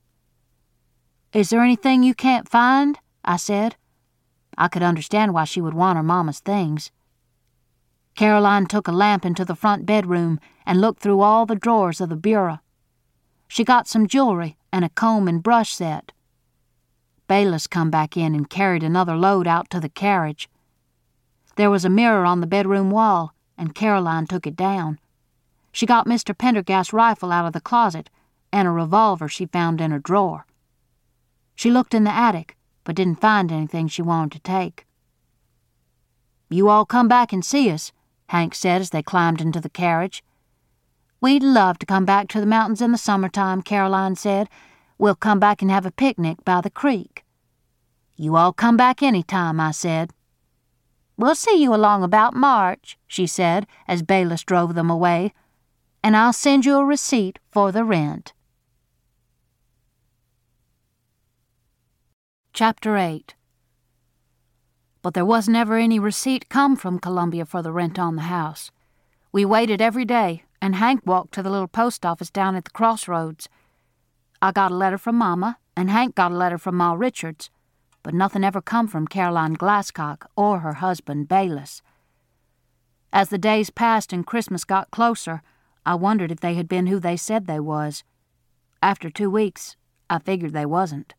"Is there anything you can't find?" I said. I could understand why she would want her Mama's things. Caroline took a lamp into the front bedroom and looked through all the drawers of the bureau. She got some jewelry and a comb and brush set. Bayless come back in and carried another load out to the carriage. There was a mirror on the bedroom wall, and Caroline took it down. She got Mister Pendergast's rifle out of the closet and a revolver she found in her drawer. She looked in the attic, but didn't find anything she wanted to take. "You all come back and see us," Hank said as they climbed into the carriage. "We'd love to come back to the mountains in the summertime," Caroline said. "We'll come back and have a picnic by the creek." "You all come back any time," I said. "We'll see you along about March," she said as Bayless drove them away. "And I'll send you a receipt for the rent." Chapter eight. But there wasn't ever any receipt come from Columbia for the rent on the house. We waited every day, and Hank walked to the little post office down at the crossroads. I got a letter from Mama, and Hank got a letter from Ma Richards, but nothing ever come from Caroline Glasscock or her husband, Bayless. As the days passed and Christmas got closer, I wondered if they had been who they said they was. After two weeks, I figured they wasn't.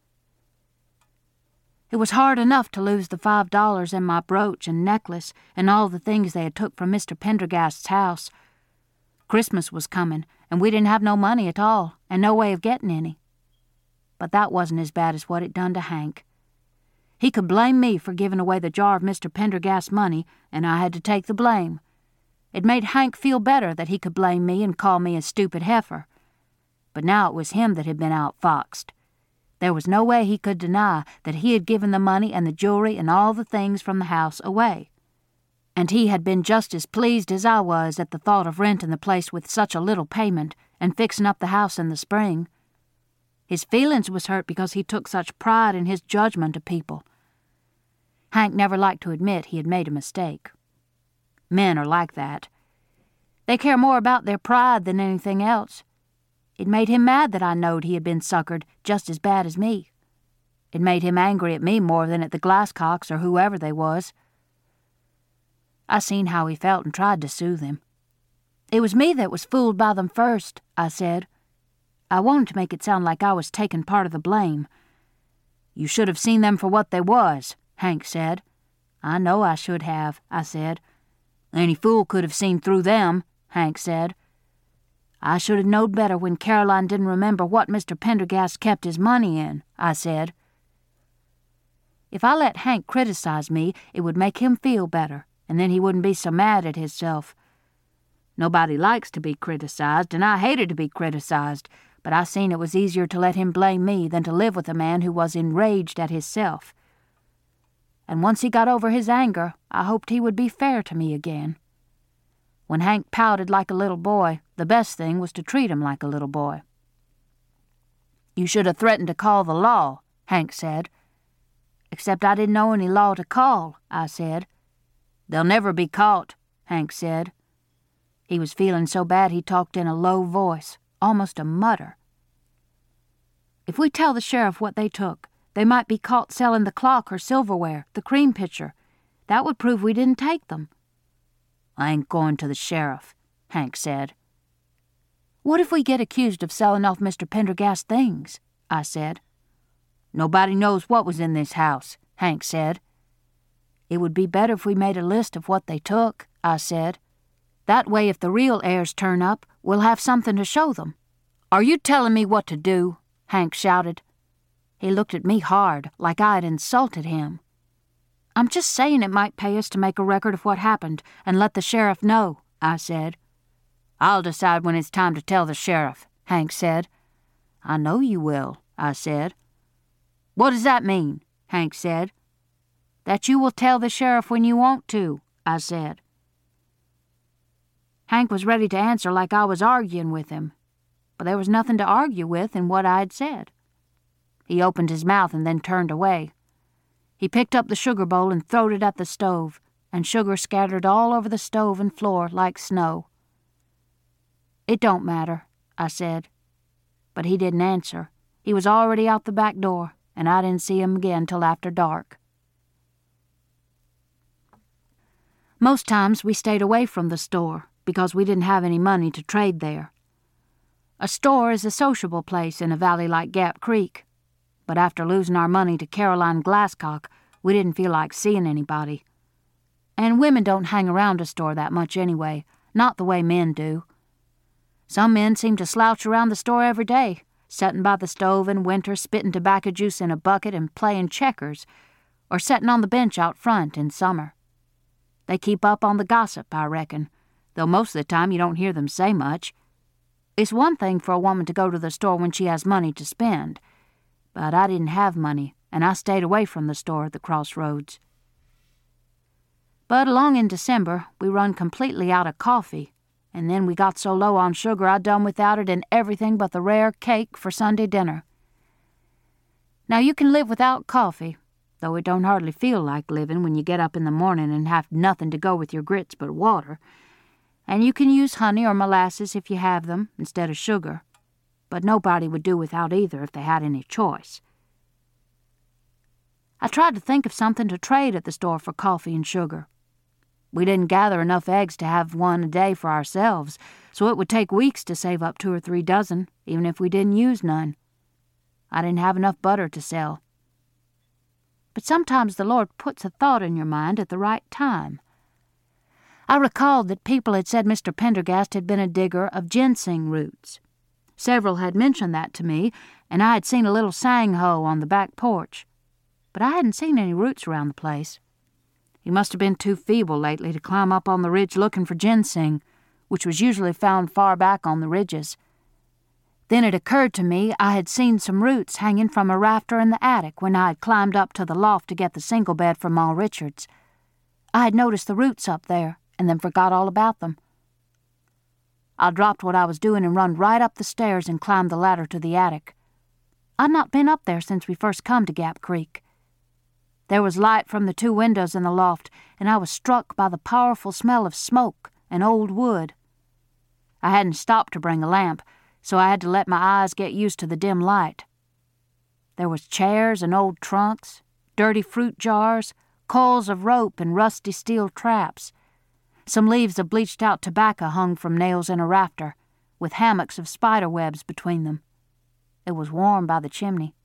It was hard enough to lose the five dollars and my brooch and necklace and all the things they had took from Mister Pendergast's house. Christmas was coming, and we didn't have no money at all, and no way of getting any. But that wasn't as bad as what it done to Hank. He could blame me for giving away the jar of Mister Pendergast's money, and I had to take the blame. It made Hank feel better that he could blame me and call me a stupid heifer. But now it was him that had been outfoxed. There was no way he could deny that he had given the money and the jewelry and all the things from the house away. And he had been just as pleased as I was at the thought of renting the place with such a little payment and fixing up the house in the spring. His feelings was hurt because he took such pride in his judgment of people. Hank never liked to admit he had made a mistake. Men are like that. They care more about their pride than anything else. It made him mad that I knowed he had been suckered just as bad as me. It made him angry at me more than at the Glasscocks or whoever they was. I seen how he felt and tried to soothe him. "It was me that was fooled by them first," I said. I wanted to make it sound like I was taking part of the blame. "You should have seen them for what they was," Hank said. "I know I should have," I said. "Any fool could have seen through them," Hank said. "I should have knowed better when Caroline didn't remember what Mister Pendergast kept his money in," I said. If I let Hank criticize me, it would make him feel better, and then he wouldn't be so mad at hisself. Nobody likes to be criticized, and I hated to be criticized, but I seen it was easier to let him blame me than to live with a man who was enraged at hisself. And once he got over his anger, I hoped he would be fair to me again. When Hank pouted like a little boy, the best thing was to treat him like a little boy. "You should have threatened to call the law," Hank said. "Except I didn't know any law to call," I said. "They'll never be caught," Hank said. He was feeling so bad he talked in a low voice, almost a mutter. "If we tell the sheriff what they took, they might be caught selling the clock or silverware, the cream pitcher. That would prove we didn't take them." "I ain't going to the sheriff," Hank said. "What if we get accused of selling off Mister Pendergast's things?" I said. "Nobody knows what was in this house," Hank said. "It would be better if we made a list of what they took," I said. "That way if the real heirs turn up, we'll have something to show them." "Are you telling me what to do?" Hank shouted. He looked at me hard, like I had insulted him. "I'm just saying it might pay us to make a record of what happened and let the sheriff know," I said. "I'll decide when it's time to tell the sheriff," Hank said. "I know you will," I said. "What does that mean?" Hank said. "That you will tell the sheriff when you want to," I said. Hank was ready to answer like I was arguing with him, but there was nothing to argue with in what I had said. He opened his mouth and then turned away. He picked up the sugar bowl and throwed it at the stove, and sugar scattered all over the stove and floor like snow. "It don't matter," I said. But he didn't answer. He was already out the back door, and I didn't see him again till after dark. Most times we stayed away from the store because we didn't have any money to trade there. A store is a sociable place in a valley like Gap Creek, but after losing our money to Caroline Glasscock, we didn't feel like seeing anybody. And women don't hang around a store that much anyway, not the way men do. Some men seem to slouch around the store every day, setting by the stove in winter, spitting tobacco juice in a bucket and playing checkers, or setting on the bench out front in summer. They keep up on the gossip, I reckon, though most of the time you don't hear them say much. It's one thing for a woman to go to the store when she has money to spend, but I didn't have money, and I stayed away from the store at the crossroads. But along in December, we run completely out of coffee, and then we got so low on sugar I done without it in everything but the rare cake for Sunday dinner. Now you can live without coffee, though it don't hardly feel like living when you get up in the morning and have nothing to go with your grits but water, and you can use honey or molasses if you have them instead of sugar, but nobody would do without either if they had any choice. I tried to think of something to trade at the store for coffee and sugar. We didn't gather enough eggs to have one a day for ourselves, so it would take weeks to save up two or three dozen, even if we didn't use none. I didn't have enough butter to sell. But sometimes the Lord puts a thought in your mind at the right time. I recalled that people had said Mister Pendergast had been a digger of ginseng roots. Several had mentioned that to me, and I had seen a little sang-ho on the back porch, but I hadn't seen any roots around the place. He must have been too feeble lately to climb up on the ridge looking for ginseng, which was usually found far back on the ridges. Then it occurred to me I had seen some roots hanging from a rafter in the attic when I had climbed up to the loft to get the single bed from Ma Richards. I had noticed the roots up there, and then forgot all about them. I dropped what I was doing and run right up the stairs and climbed the ladder to the attic. I'd not been up there since we first come to Gap Creek. There was light from the two windows in the loft, and I was struck by the powerful smell of smoke and old wood. I hadn't stopped to bring a lamp, so I had to let my eyes get used to the dim light. There was chairs and old trunks, dirty fruit jars, coils of rope and rusty steel traps. Some leaves of bleached-out tobacco hung from nails in a rafter, with hammocks of spider webs between them. It was warm by the chimney.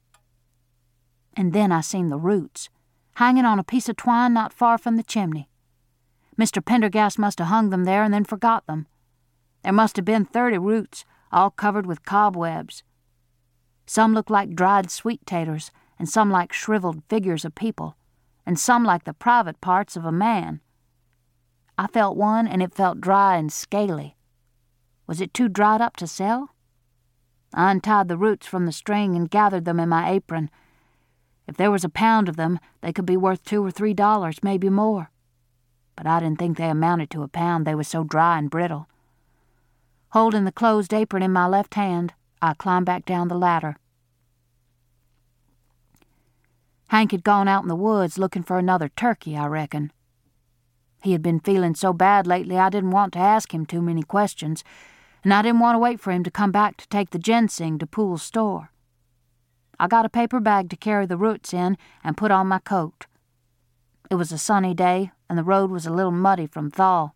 And then I seen the roots, hanging on a piece of twine not far from the chimney. Mister Pendergast must have hung them there and then forgot them. There must have been thirty roots, all covered with cobwebs. Some looked like dried sweet taters, and some like shriveled figures of people, and some like the private parts of a man. I felt one, and it felt dry and scaly. Was it too dried up to sell? I untied the roots from the string and gathered them in my apron. If there was a pound of them, they could be worth two or three dollars, maybe more. but I didn't think they amounted to a pound, they were so dry and brittle. Holding the closed apron in my left hand, I climbed back down the ladder. Hank had gone out in the woods looking for another turkey, I reckon. He had been feeling so bad lately I didn't want to ask him too many questions, and I didn't want to wait for him to come back to take the ginseng to Poole's store. I got a paper bag to carry the roots in and put on my coat. It was a sunny day, and the road was a little muddy from thaw.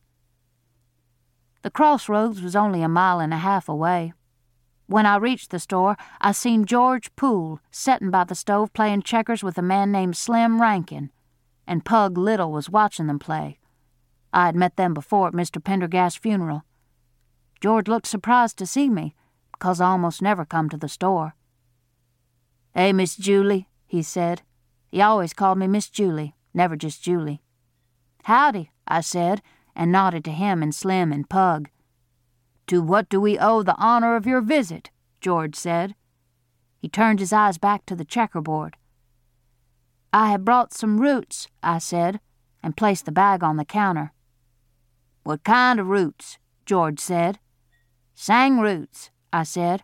The crossroads was only a mile and a half away. When I reached the store, I seen George Poole settin' by the stove playing checkers with a man named Slim Rankin, and Pug Little was watching them play. I had met them before at Mister Pendergast's funeral. George looked surprised to see me, because I almost never come to the store. "Hey, Miss Julie," he said. He always called me Miss Julie, never just Julie. "Howdy," I said, and nodded to him and Slim and Pug. "To what do we owe the honor of your visit?" George said. He turned his eyes back to the checkerboard. "I have brought some roots," I said, and placed the bag on the counter. "What kind of roots?" George said. "Sang roots," I said.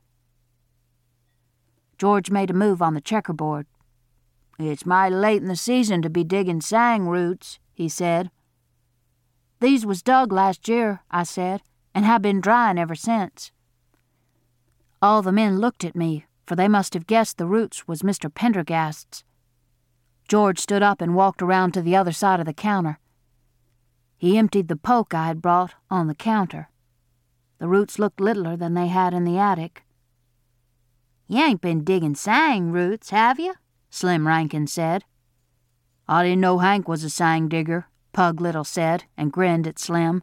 George made a move on the checkerboard. "It's mighty late in the season to be digging sang roots," he said. "These was dug last year," I said, "and have been drying ever since." All the men looked at me, for they must have guessed the roots was Mister Pendergast's. George stood up and walked around to the other side of the counter. He emptied the poke I had brought on the counter. The roots looked littler than they had in the attic. "You ain't been digging sang roots, have you?" Slim Rankin said. "I didn't know Hank was a sang digger," Pug Little said, and grinned at Slim.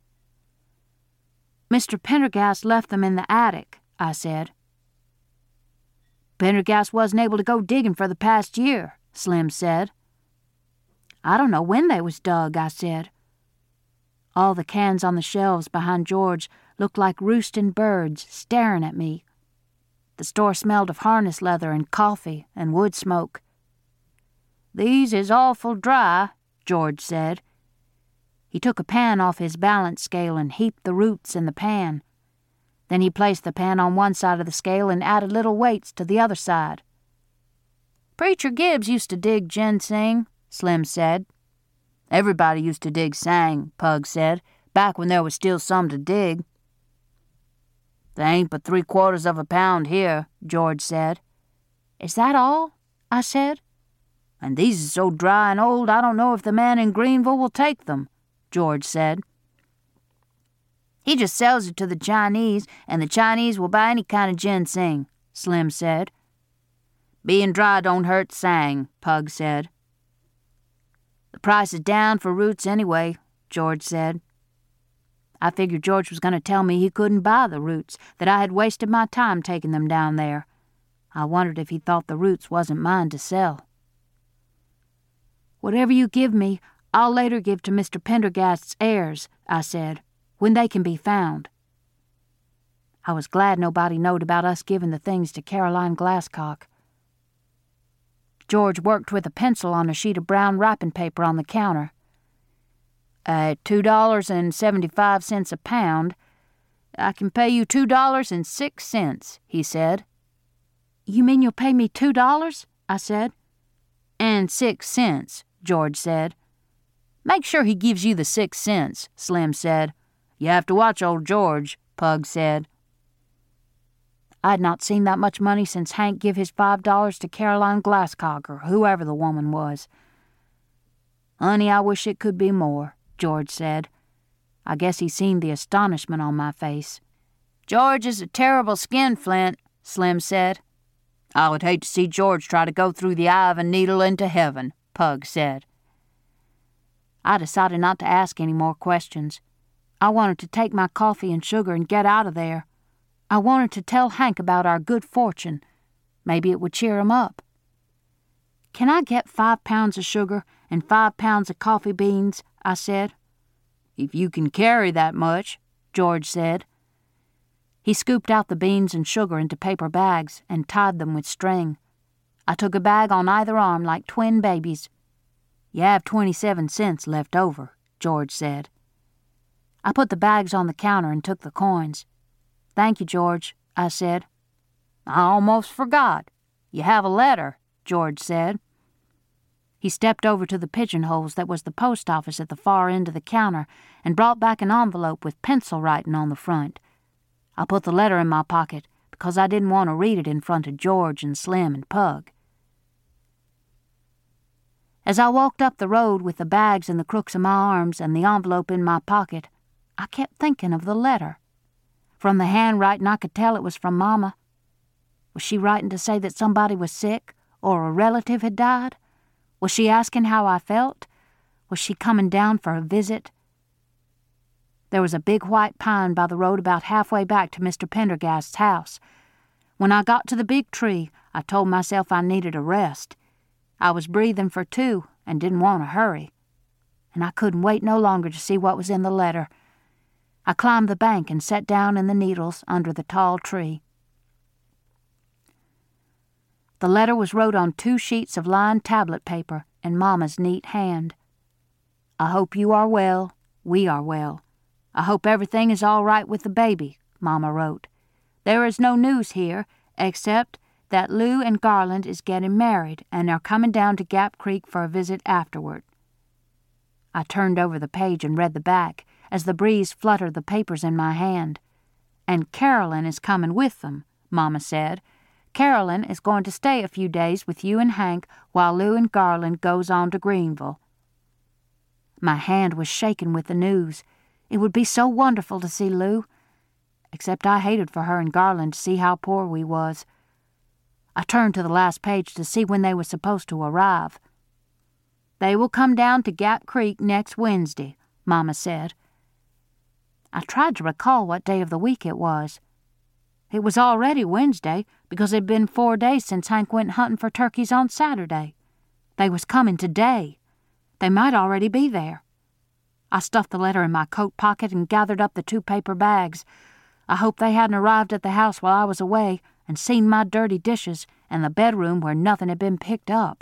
"Mister Pendergast left them in the attic," I said. "Pendergast wasn't able to go digging for the past year," Slim said. "I don't know when they was dug," I said. All the cans on the shelves behind George looked like roosting birds staring at me. The store smelled of harness leather and coffee and wood smoke. "These is awful dry," George said. He took a pan off his balance scale and heaped the roots in the pan. Then he placed the pan on one side of the scale and added little weights to the other side. "Preacher Gibbs used to dig ginseng," Slim said. "Everybody used to dig sang," Pug said, "back when there was still some to dig." "There ain't but three quarters of a pound here," George said. "Is that all?" I said. "And these are so dry and old I don't know if the man in Greenville will take them," George said. "He just sells it to the Chinese, and the Chinese will buy any kind of ginseng," Slim said. "Being dry don't hurt sang," Pug said. "The price is down for roots anyway," George said. I figured George was going to tell me he couldn't buy the roots, that I had wasted my time taking them down there. I wondered if he thought the roots wasn't mine to sell. "Whatever you give me, I'll later give to Mister Pendergast's heirs," I said, "when they can be found." I was glad nobody knowed about us giving the things to Caroline Glasscock. George worked with a pencil on a sheet of brown wrapping paper on the counter. "At two dollars and seventy-five cents a pound, I can pay you two dollars and six cents," he said. "You mean you'll pay me two dollars?" I said. "And six cents," George said. "Make sure he gives you the six cents," Slim said. "You have to watch old George," Pug said. I had not seen that much money since Hank give his five dollars to Caroline Glasscock or whoever the woman was. "Honey, I wish it could be more," George said. I guess he seen the astonishment on my face. "George is a terrible skinflint," Slim said. "I would hate to see George try to go through the eye of a needle into heaven," Pug said. I decided not to ask any more questions. I wanted to take my coffee and sugar and get out of there. I wanted to tell Hank about our good fortune. Maybe it would cheer him up. "Can I get five pounds of sugar and five pounds of coffee beans?" I said. "If you can carry that much," George said. He scooped out the beans and sugar into paper bags and tied them with string. I took a bag on either arm like twin babies. "You have twenty-seven cents left over," George said. I put the bags on the counter and took the coins. "Thank you, George," I said. "I almost forgot. You have a letter," George said. He stepped over to the pigeonholes that was the post office at the far end of the counter and brought back an envelope with pencil writing on the front. I put the letter in my pocket because I didn't want to read it in front of George and Slim and Pug. As I walked up the road with the bags in the crooks of my arms and the envelope in my pocket, I kept thinking of the letter. From the handwriting, I could tell it was from Mama. Was she writing to say that somebody was sick or a relative had died? Was she asking how I felt? Was she coming down for a visit? There was a big white pine by the road about halfway back to Mister Pendergast's house. When I got to the big tree, I told myself I needed a rest. I was breathing for two and didn't want to hurry. And I couldn't wait no longer to see what was in the letter. I climbed the bank and sat down in the needles under the tall tree. The letter was wrote on two sheets of lined tablet paper in Mama's neat hand. "I hope you are well. We are well. I hope everything is all right with the baby," Mama wrote. "There is no news here, except that Lou and Garland is getting married and are coming down to Gap Creek for a visit afterward." I turned over the page and read the back as the breeze fluttered the papers in my hand. "And Carolyn is coming with them," Mama said. "Carolyn is going to stay a few days with you and Hank while Lou and Garland goes on to Greenville." My hand was shaking with the news. It would be so wonderful to see Lou, except I hated for her and Garland to see how poor we was. I turned to the last page to see when they were supposed to arrive. "They will come down to Gap Creek next Wednesday," Mama said. I tried to recall what day of the week it was. It was already Wednesday because it had been four days since Hank went hunting for turkeys on Saturday. They was coming today. They might already be there. I stuffed the letter in my coat pocket and gathered up the two paper bags. I hoped they hadn't arrived at the house while I was away and seen my dirty dishes and the bedroom where nothing had been picked up.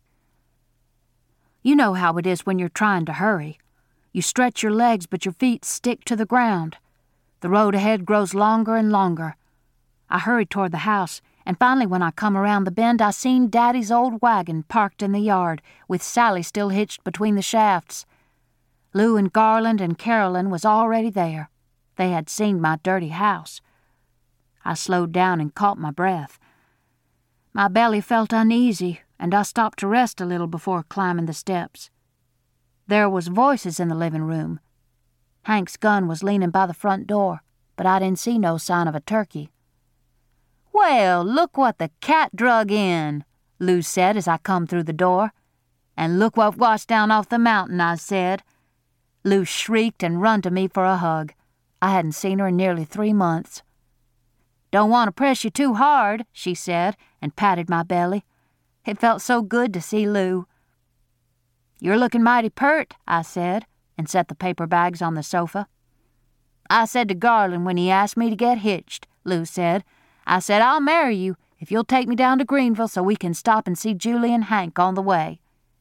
You know how it is when you're trying to hurry. You stretch your legs, but your feet stick to the ground. The road ahead grows longer and longer. I hurried toward the house, and finally when I come around the bend, I seen Daddy's old wagon parked in the yard, with Sally still hitched between the shafts. Lou and Garland and Carolyn was already there. They had seen my dirty house. I slowed down and caught my breath. My belly felt uneasy, and I stopped to rest a little before climbing the steps. There was voices in the living room. Hank's gun was leaning by the front door, but I didn't see no sign of a turkey. "Well, look what the cat drug in," Lou said as I come through the door. "And look what washed down off the mountain," I said. Lou shrieked and run to me for a hug. I hadn't seen her in nearly three months. "Don't want to press you too hard," she said, and patted my belly. It felt so good to see Lou. "You're looking mighty pert," I said, and set the paper bags on the sofa. "I said to Garland when he asked me to get hitched," Lou said. "I said, I'll marry you if you'll take me down to Greenville so we can stop and see Julie and Hank on the way."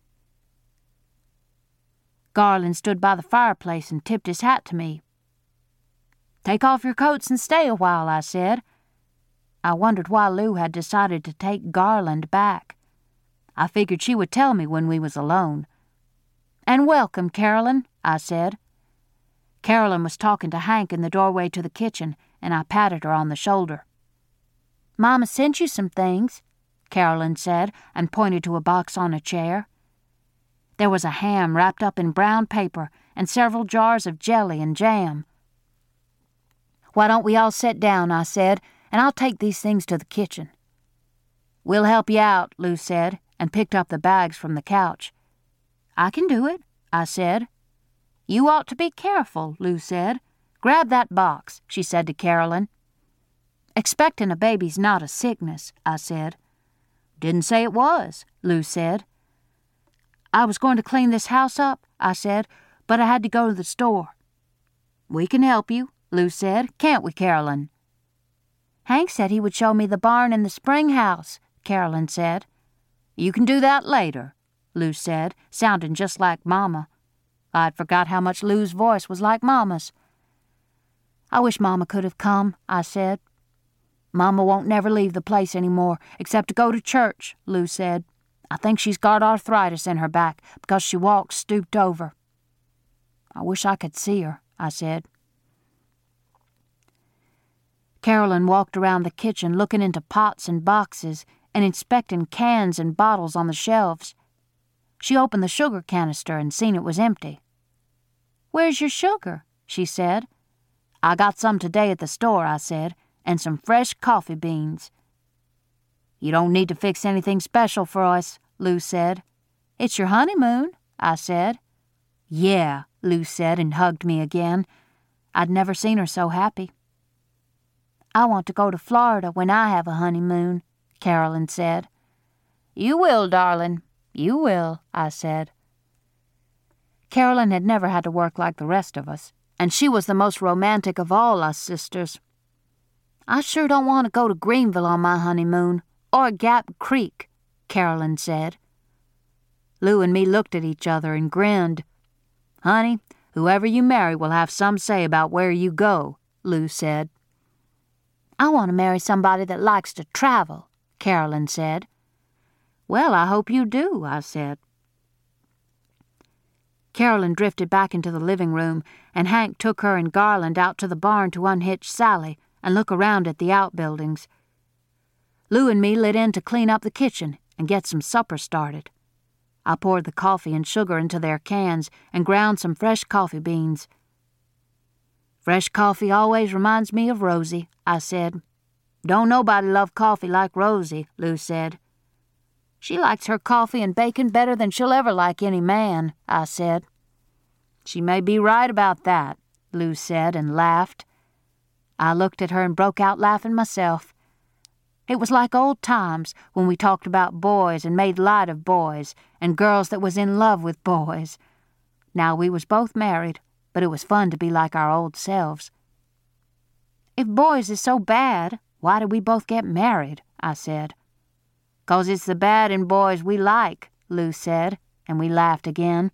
Garland stood by the fireplace and tipped his hat to me. "Take off your coats and stay a while," I said. I wondered why Lou had decided to take Garland back. I figured she would tell me when we was alone. "And welcome, Carolyn," I said. Carolyn was talking to Hank in the doorway to the kitchen, and I patted her on the shoulder. "Mama sent you some things," Carolyn said, and pointed to a box on a chair. There was a ham wrapped up in brown paper and several jars of jelly and jam. "Why don't we all sit down," I said, "and I'll take these things to the kitchen." "We'll help you out," Lou said, and picked up the bags from the couch. "I can do it," I said. "You ought to be careful," Lou said. "Grab that box," she said to Carolyn. "Expecting a baby's not a sickness," I said. "Didn't say it was," Lou said. "I was going to clean this house up," I said, "but I had to go to the store." "We can help you," Lou said. "Can't we, Carolyn?" "Hank said he would show me the barn and the spring house," Carolyn said. "You can do that later," Lou said, sounding just like Mama. I'd forgot how much Lou's voice was like Mama's. I wish Mama could have come, I said. Mama won't never leave the place any more, except to go to church, Lou said. I think she's got arthritis in her back because she walks stooped over. I wish I could see her, I said. Carolyn walked around the kitchen looking into pots and boxes and inspecting cans and bottles on the shelves. She opened the sugar canister and seen it was empty. "Where's your sugar?" she said. "I got some today at the store," I said, "and some fresh coffee beans." "You don't need to fix anything special for us," Lou said. "It's your honeymoon," I said. "Yeah," Lou said and hugged me again. I'd never seen her so happy. "I want to go to Florida when I have a honeymoon," Carolyn said. "You will, darling. You will," I said. Carolyn had never had to work like the rest of us, and she was the most romantic of all us sisters. "I sure don't want to go to Greenville on my honeymoon, or Gap Creek," Carolyn said. Lou and me looked at each other and grinned. "Honey, whoever you marry will have some say about where you go," Lou said. "I want to marry somebody that likes to travel," Carolyn said. "Well, I hope you do," I said. Carolyn drifted back into the living room, and Hank took her and Garland out to the barn to unhitch Sally and look around at the outbuildings. Lou and me lit in to clean up the kitchen and get some supper started. I poured the coffee and sugar into their cans and ground some fresh coffee beans. "Fresh coffee always reminds me of Rosie," I said. "Don't nobody love coffee like Rosie," Lou said. "She likes her coffee and bacon better than she'll ever like any man," I said. "She may be right about that," Lou said and laughed. I looked at her and broke out laughing myself. It was like old times when we talked about boys and made light of boys and girls that was in love with boys. Now we was both married, but it was fun to be like our old selves. "If boys is so bad, why did we both get married?" I said. "'Cause it's the bad in boys we like," Lou said, and we laughed again.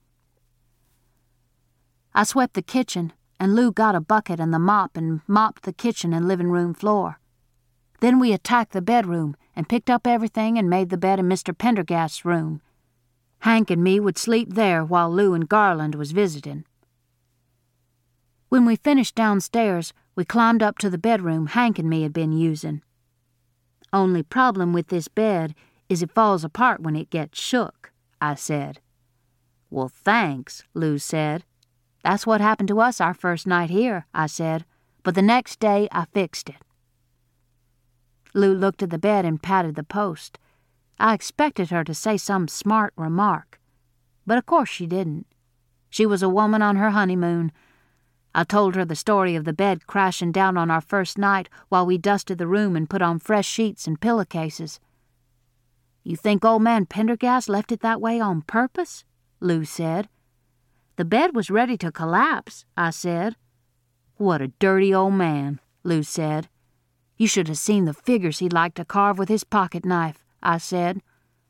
I swept the kitchen, and Lou got a bucket and the mop and mopped the kitchen and living room floor. Then we attacked the bedroom and picked up everything and made the bed in Mister Pendergast's room. Hank and me would sleep there while Lou and Garland was visiting. When we finished downstairs, we climbed up to the bedroom Hank and me had been using. "Only problem with this bed is it falls apart when it gets shook," I said. "Well, thanks," Lou said. "That's what happened to us our first night here," I said, "but the next day I fixed it." Lou looked at the bed and patted the post. I expected her to say some smart remark, but of course she didn't. She was a woman on her honeymoon. I told her the story of the bed crashing down on our first night while we dusted the room and put on fresh sheets and pillowcases. "You think old man Pendergast left it that way on purpose?" Lou said. "The bed was ready to collapse," I said. "What a dirty old man," Lou said. "You should have seen the figures he'd like to carve with his pocket knife," I said.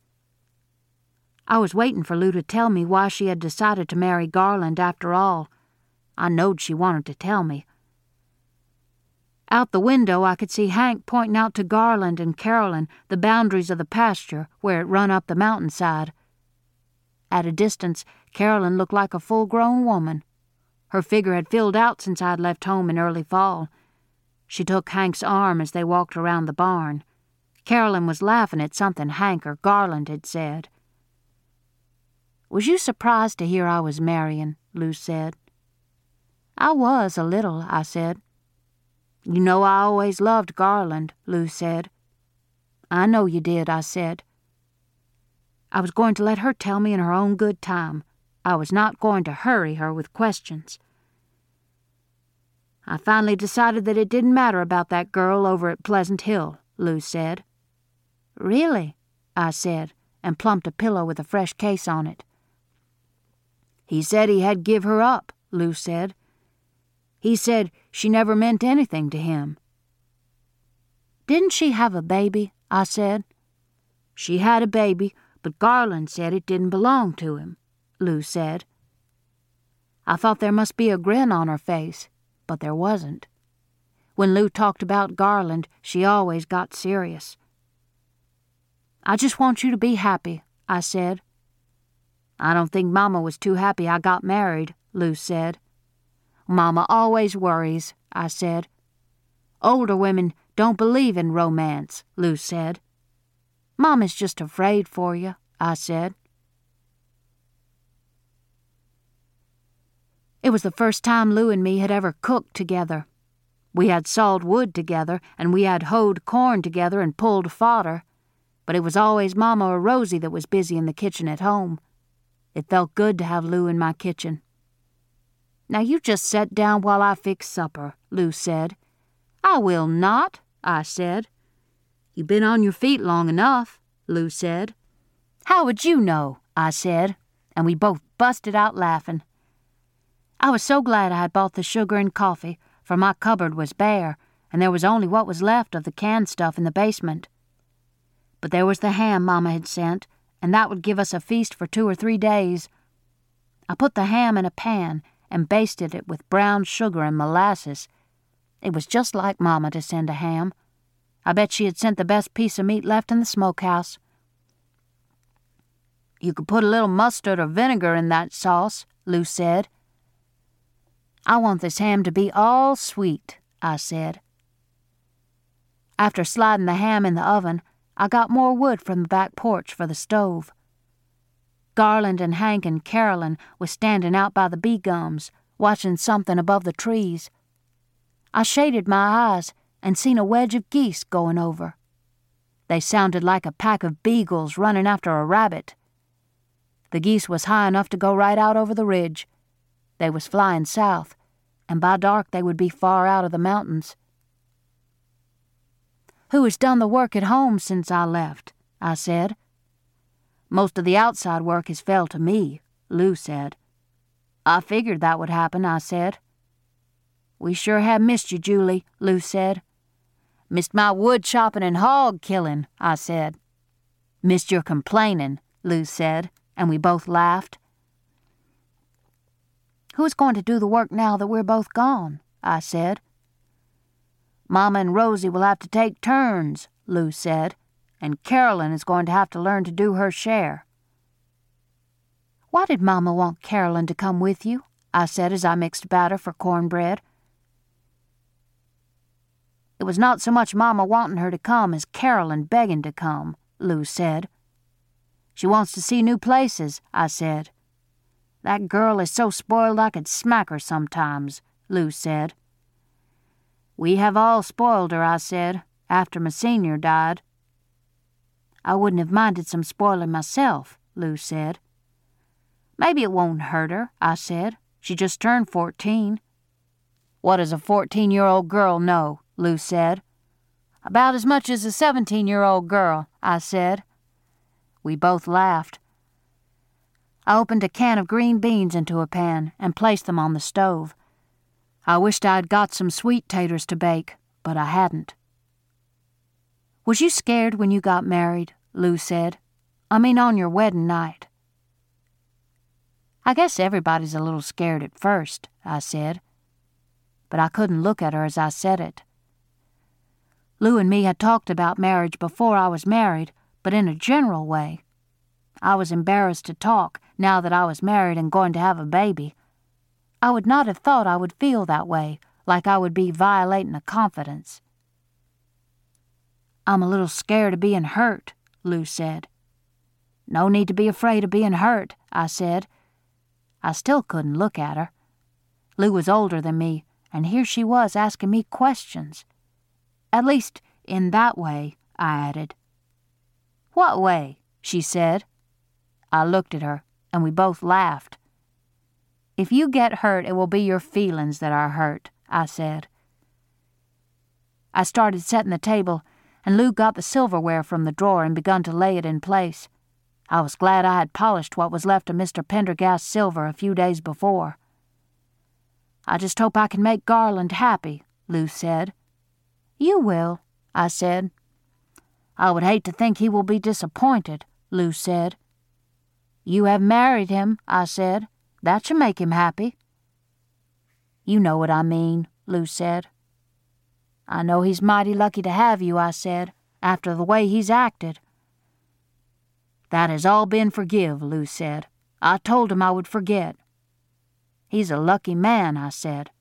I was waiting for Lou to tell me why she had decided to marry Garland after all. I knowed she wanted to tell me. Out the window I could see Hank pointing out to Garland and Carolyn the boundaries of the pasture where it run up the mountainside. At a distance, Carolyn looked like a full-grown woman. Her figure had filled out since I'd left home in early fall. She took Hank's arm as they walked around the barn. Carolyn was laughing at something Hank or Garland had said. "Was you surprised to hear I was marrying?" Lou said. "I was, a little," I said. "You know I always loved Garland," Lou said. "I know you did," I said. I was going to let her tell me in her own good time. I was not going to hurry her with questions. "I finally decided that it didn't matter about that girl over at Pleasant Hill," Lou said. "Really?" I said, and plumped a pillow with a fresh case on it. "He said he had give her up," Lou said. "He said she never meant anything to him." "Didn't she have a baby?" I said. "She had a baby, but Garland said it didn't belong to him," Lou said. I thought there must be a grin on her face, but there wasn't. When Lou talked about Garland, she always got serious. "I just want you to be happy," I said. "I don't think Mama was too happy I got married," Lou said. "Mama always worries," I said. "Older women don't believe in romance," Lou said. "Mama's just afraid for you," I said. It was the first time Lou and me had ever cooked together. We had sawed wood together, and we had hoed corn together and pulled fodder, but it was always Mama or Rosie that was busy in the kitchen at home. It felt good to have Lou in my kitchen. "Now you just set down while I fix supper," Lou said. "I will not," I said. "You've been on your feet long enough," Lou said. "How would you know?" I said, and we both busted out laughing. I was so glad I had bought the sugar and coffee, for my cupboard was bare, and there was only what was left of the canned stuff in the basement. But there was the ham Mama had sent, and that would give us a feast for two or three days. I put the ham in a pan and basted it with brown sugar and molasses. It was just like Mama to send a ham. I bet she had sent the best piece of meat left in the smokehouse. "You could put a little mustard or vinegar in that sauce," Lou said. "I want this ham to be all sweet," I said. After sliding the ham in the oven, I got more wood from the back porch for the stove. Garland and Hank and Carolyn was standing out by the bee gums, watching something above the trees. I shaded my eyes and seen a wedge of geese going over. They sounded like a pack of beagles running after a rabbit. The geese was high enough to go right out over the ridge. They was flying south, and by dark they would be far out of the mountains. "Who has done the work at home since I left?" I said. "Most of the outside work has fell to me," Lou said. "I figured that would happen," I said. "We sure have missed you, Julie," Lou said. "Missed my wood chopping and hog killing," I said. "Missed your complaining," Lou said, and we both laughed. "Who's going to do the work now that we're both gone?" I said. "Mama and Rosie will have to take turns," Lou said, "and Carolyn is going to have to learn to do her share." "Why did Mama want Carolyn to come with you?" I said as I mixed batter for cornbread. "It was not so much Mama wanting her to come as Carolyn begging to come," Lou said. "She wants to see new places," I said. "That girl is so spoiled I could smack her sometimes," Lou said. "We have all spoiled her," I said, "after my senior died." "I wouldn't have minded some spoiling myself," Lou said. "Maybe it won't hurt her," I said. "She just turned fourteen." "What does a fourteen-year-old girl know?" Lou said. "About as much as a seventeen-year-old girl," I said. We both laughed. I opened a can of green beans into a pan and placed them on the stove. I wished I had got some sweet taters to bake, but I hadn't. "Was you scared when you got married?" Lou said. "I mean on your wedding night." "I guess everybody's a little scared at first," I said. But I couldn't look at her as I said it. Lou and me had talked about marriage before I was married, but in a general way. I was embarrassed to talk now that I was married and going to have a baby. I would not have thought I would feel that way, like I would be violating a confidence. "I'm a little scared of being hurt," Lou said. "No need to be afraid of being hurt," I said. I still couldn't look at her. Lou was older than me, and here she was asking me questions. "At least, in that way," I added. "What way?" she said. I looked at her, and we both laughed. "If you get hurt, it will be your feelings that are hurt," I said. I started setting the table, and Lou got the silverware from the drawer and begun to lay it in place. I was glad I had polished what was left of Mister Pendergast's silver a few days before. "I just hope I can make Garland happy," Lou said. "You will," I said. "I would hate to think he will be disappointed," Lou said. "You have married him," I said. "That should make him happy." "You know what I mean," Lou said. "I know he's mighty lucky to have you," I said, "after the way he's acted." "That has all been forgive," Lou said. "I told him I would forget." "He's a lucky man," I said.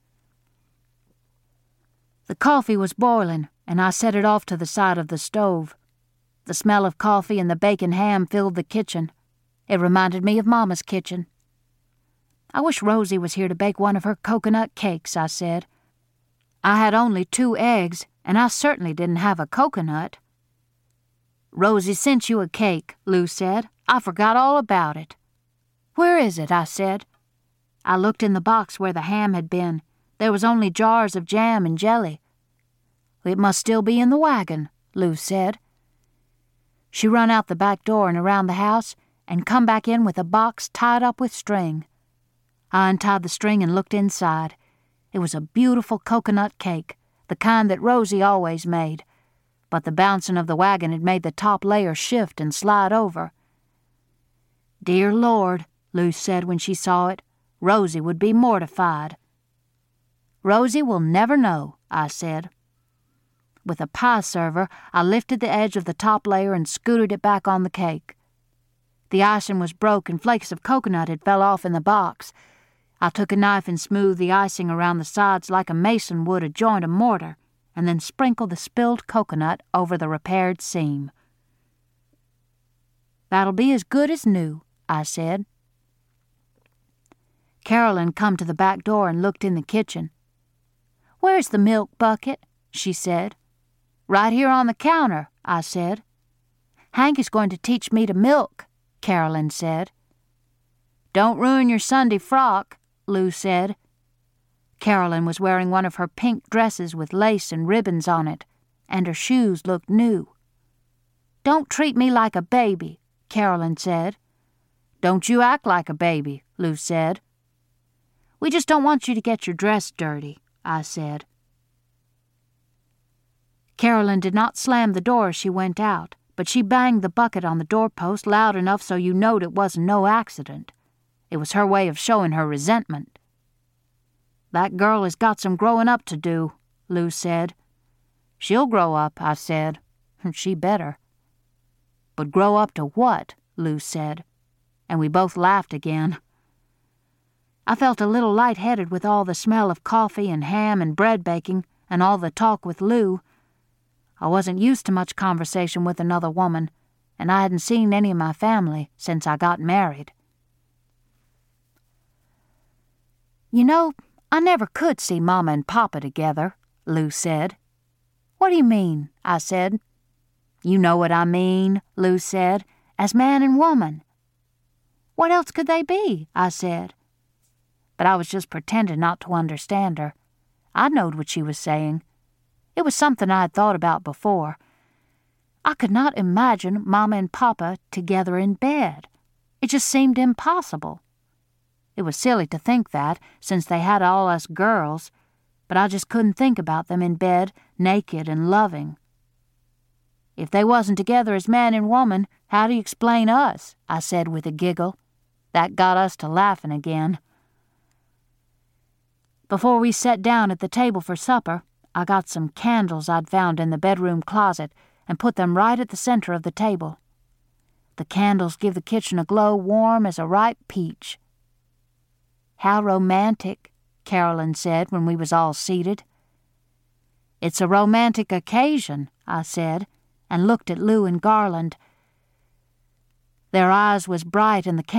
The coffee was boiling, and I set it off to the side of the stove. The smell of coffee and the bacon ham filled the kitchen. It reminded me of Mama's kitchen. "I wish Rosie was here to bake one of her coconut cakes," I said. "I had only two eggs, and I certainly didn't have a coconut." "Rosie sent you a cake," Lou said. "I forgot all about it." "Where is it?" I said. I looked in the box where the ham had been. There was only jars of jam and jelly. "It must still be in the wagon," Lou said. She run out the back door and around the house and come back in with a box tied up with string. I untied the string and looked inside. It was a beautiful coconut cake, the kind that Rosie always made, but the bouncing of the wagon had made the top layer shift and slide over. "Dear Lord," Lou said when she saw it, "Rosie would be mortified." "Rosie will never know," I said. With a pie server, I lifted the edge of the top layer and scooted it back on the cake. The icing was broke and flakes of coconut had fell off in the box. I took a knife and smoothed the icing around the sides like a mason would a joint of mortar, and then sprinkled the spilled coconut over the repaired seam. "That'll be as good as new," I said. Carolyn come to the back door and looked in the kitchen. "Where's the milk bucket?" she said. "Right here on the counter," I said. "Hank is going to teach me to milk," Carolyn said. "Don't ruin your Sunday frock," Lou said. Carolyn was wearing one of her pink dresses with lace and ribbons on it, and her shoes looked new. "Don't treat me like a baby," Carolyn said. "Don't you act like a baby," Lou said. "We just don't want you to get your dress dirty," I said. Carolyn did not slam the door as she went out, but she banged the bucket on the doorpost loud enough so you knowed it wasn't no accident. It was her way of showing her resentment. "That girl has got some growing up to do," Lou said. "She'll grow up," I said. "She better." "But grow up to what?" Lou said, and we both laughed again. I felt a little light-headed with all the smell of coffee and ham and bread baking and all the talk with Lou. I wasn't used to much conversation with another woman, and I hadn't seen any of my family since I got married. "You know, I never could see Mama and Papa together," Lou said. "What do you mean?" I said. "You know what I mean," Lou said, "as man and woman." "What else could they be?" I said. But I was just pretending not to understand her. I knowed what she was saying. It was something I had thought about before. I could not imagine Mama and Papa together in bed. It just seemed impossible. It was silly to think that, since they had all us girls, but I just couldn't think about them in bed, naked and loving. "If they wasn't together as man and woman, how do you explain us?" I said with a giggle. That got us to laughing again. Before we sat down at the table for supper, I got some candles I'd found in the bedroom closet and put them right at the center of the table. The candles give the kitchen a glow warm as a ripe peach. "How romantic," Carolyn said when we was all seated. "It's a romantic occasion," I said, and looked at Lou and Garland. Their eyes was bright and the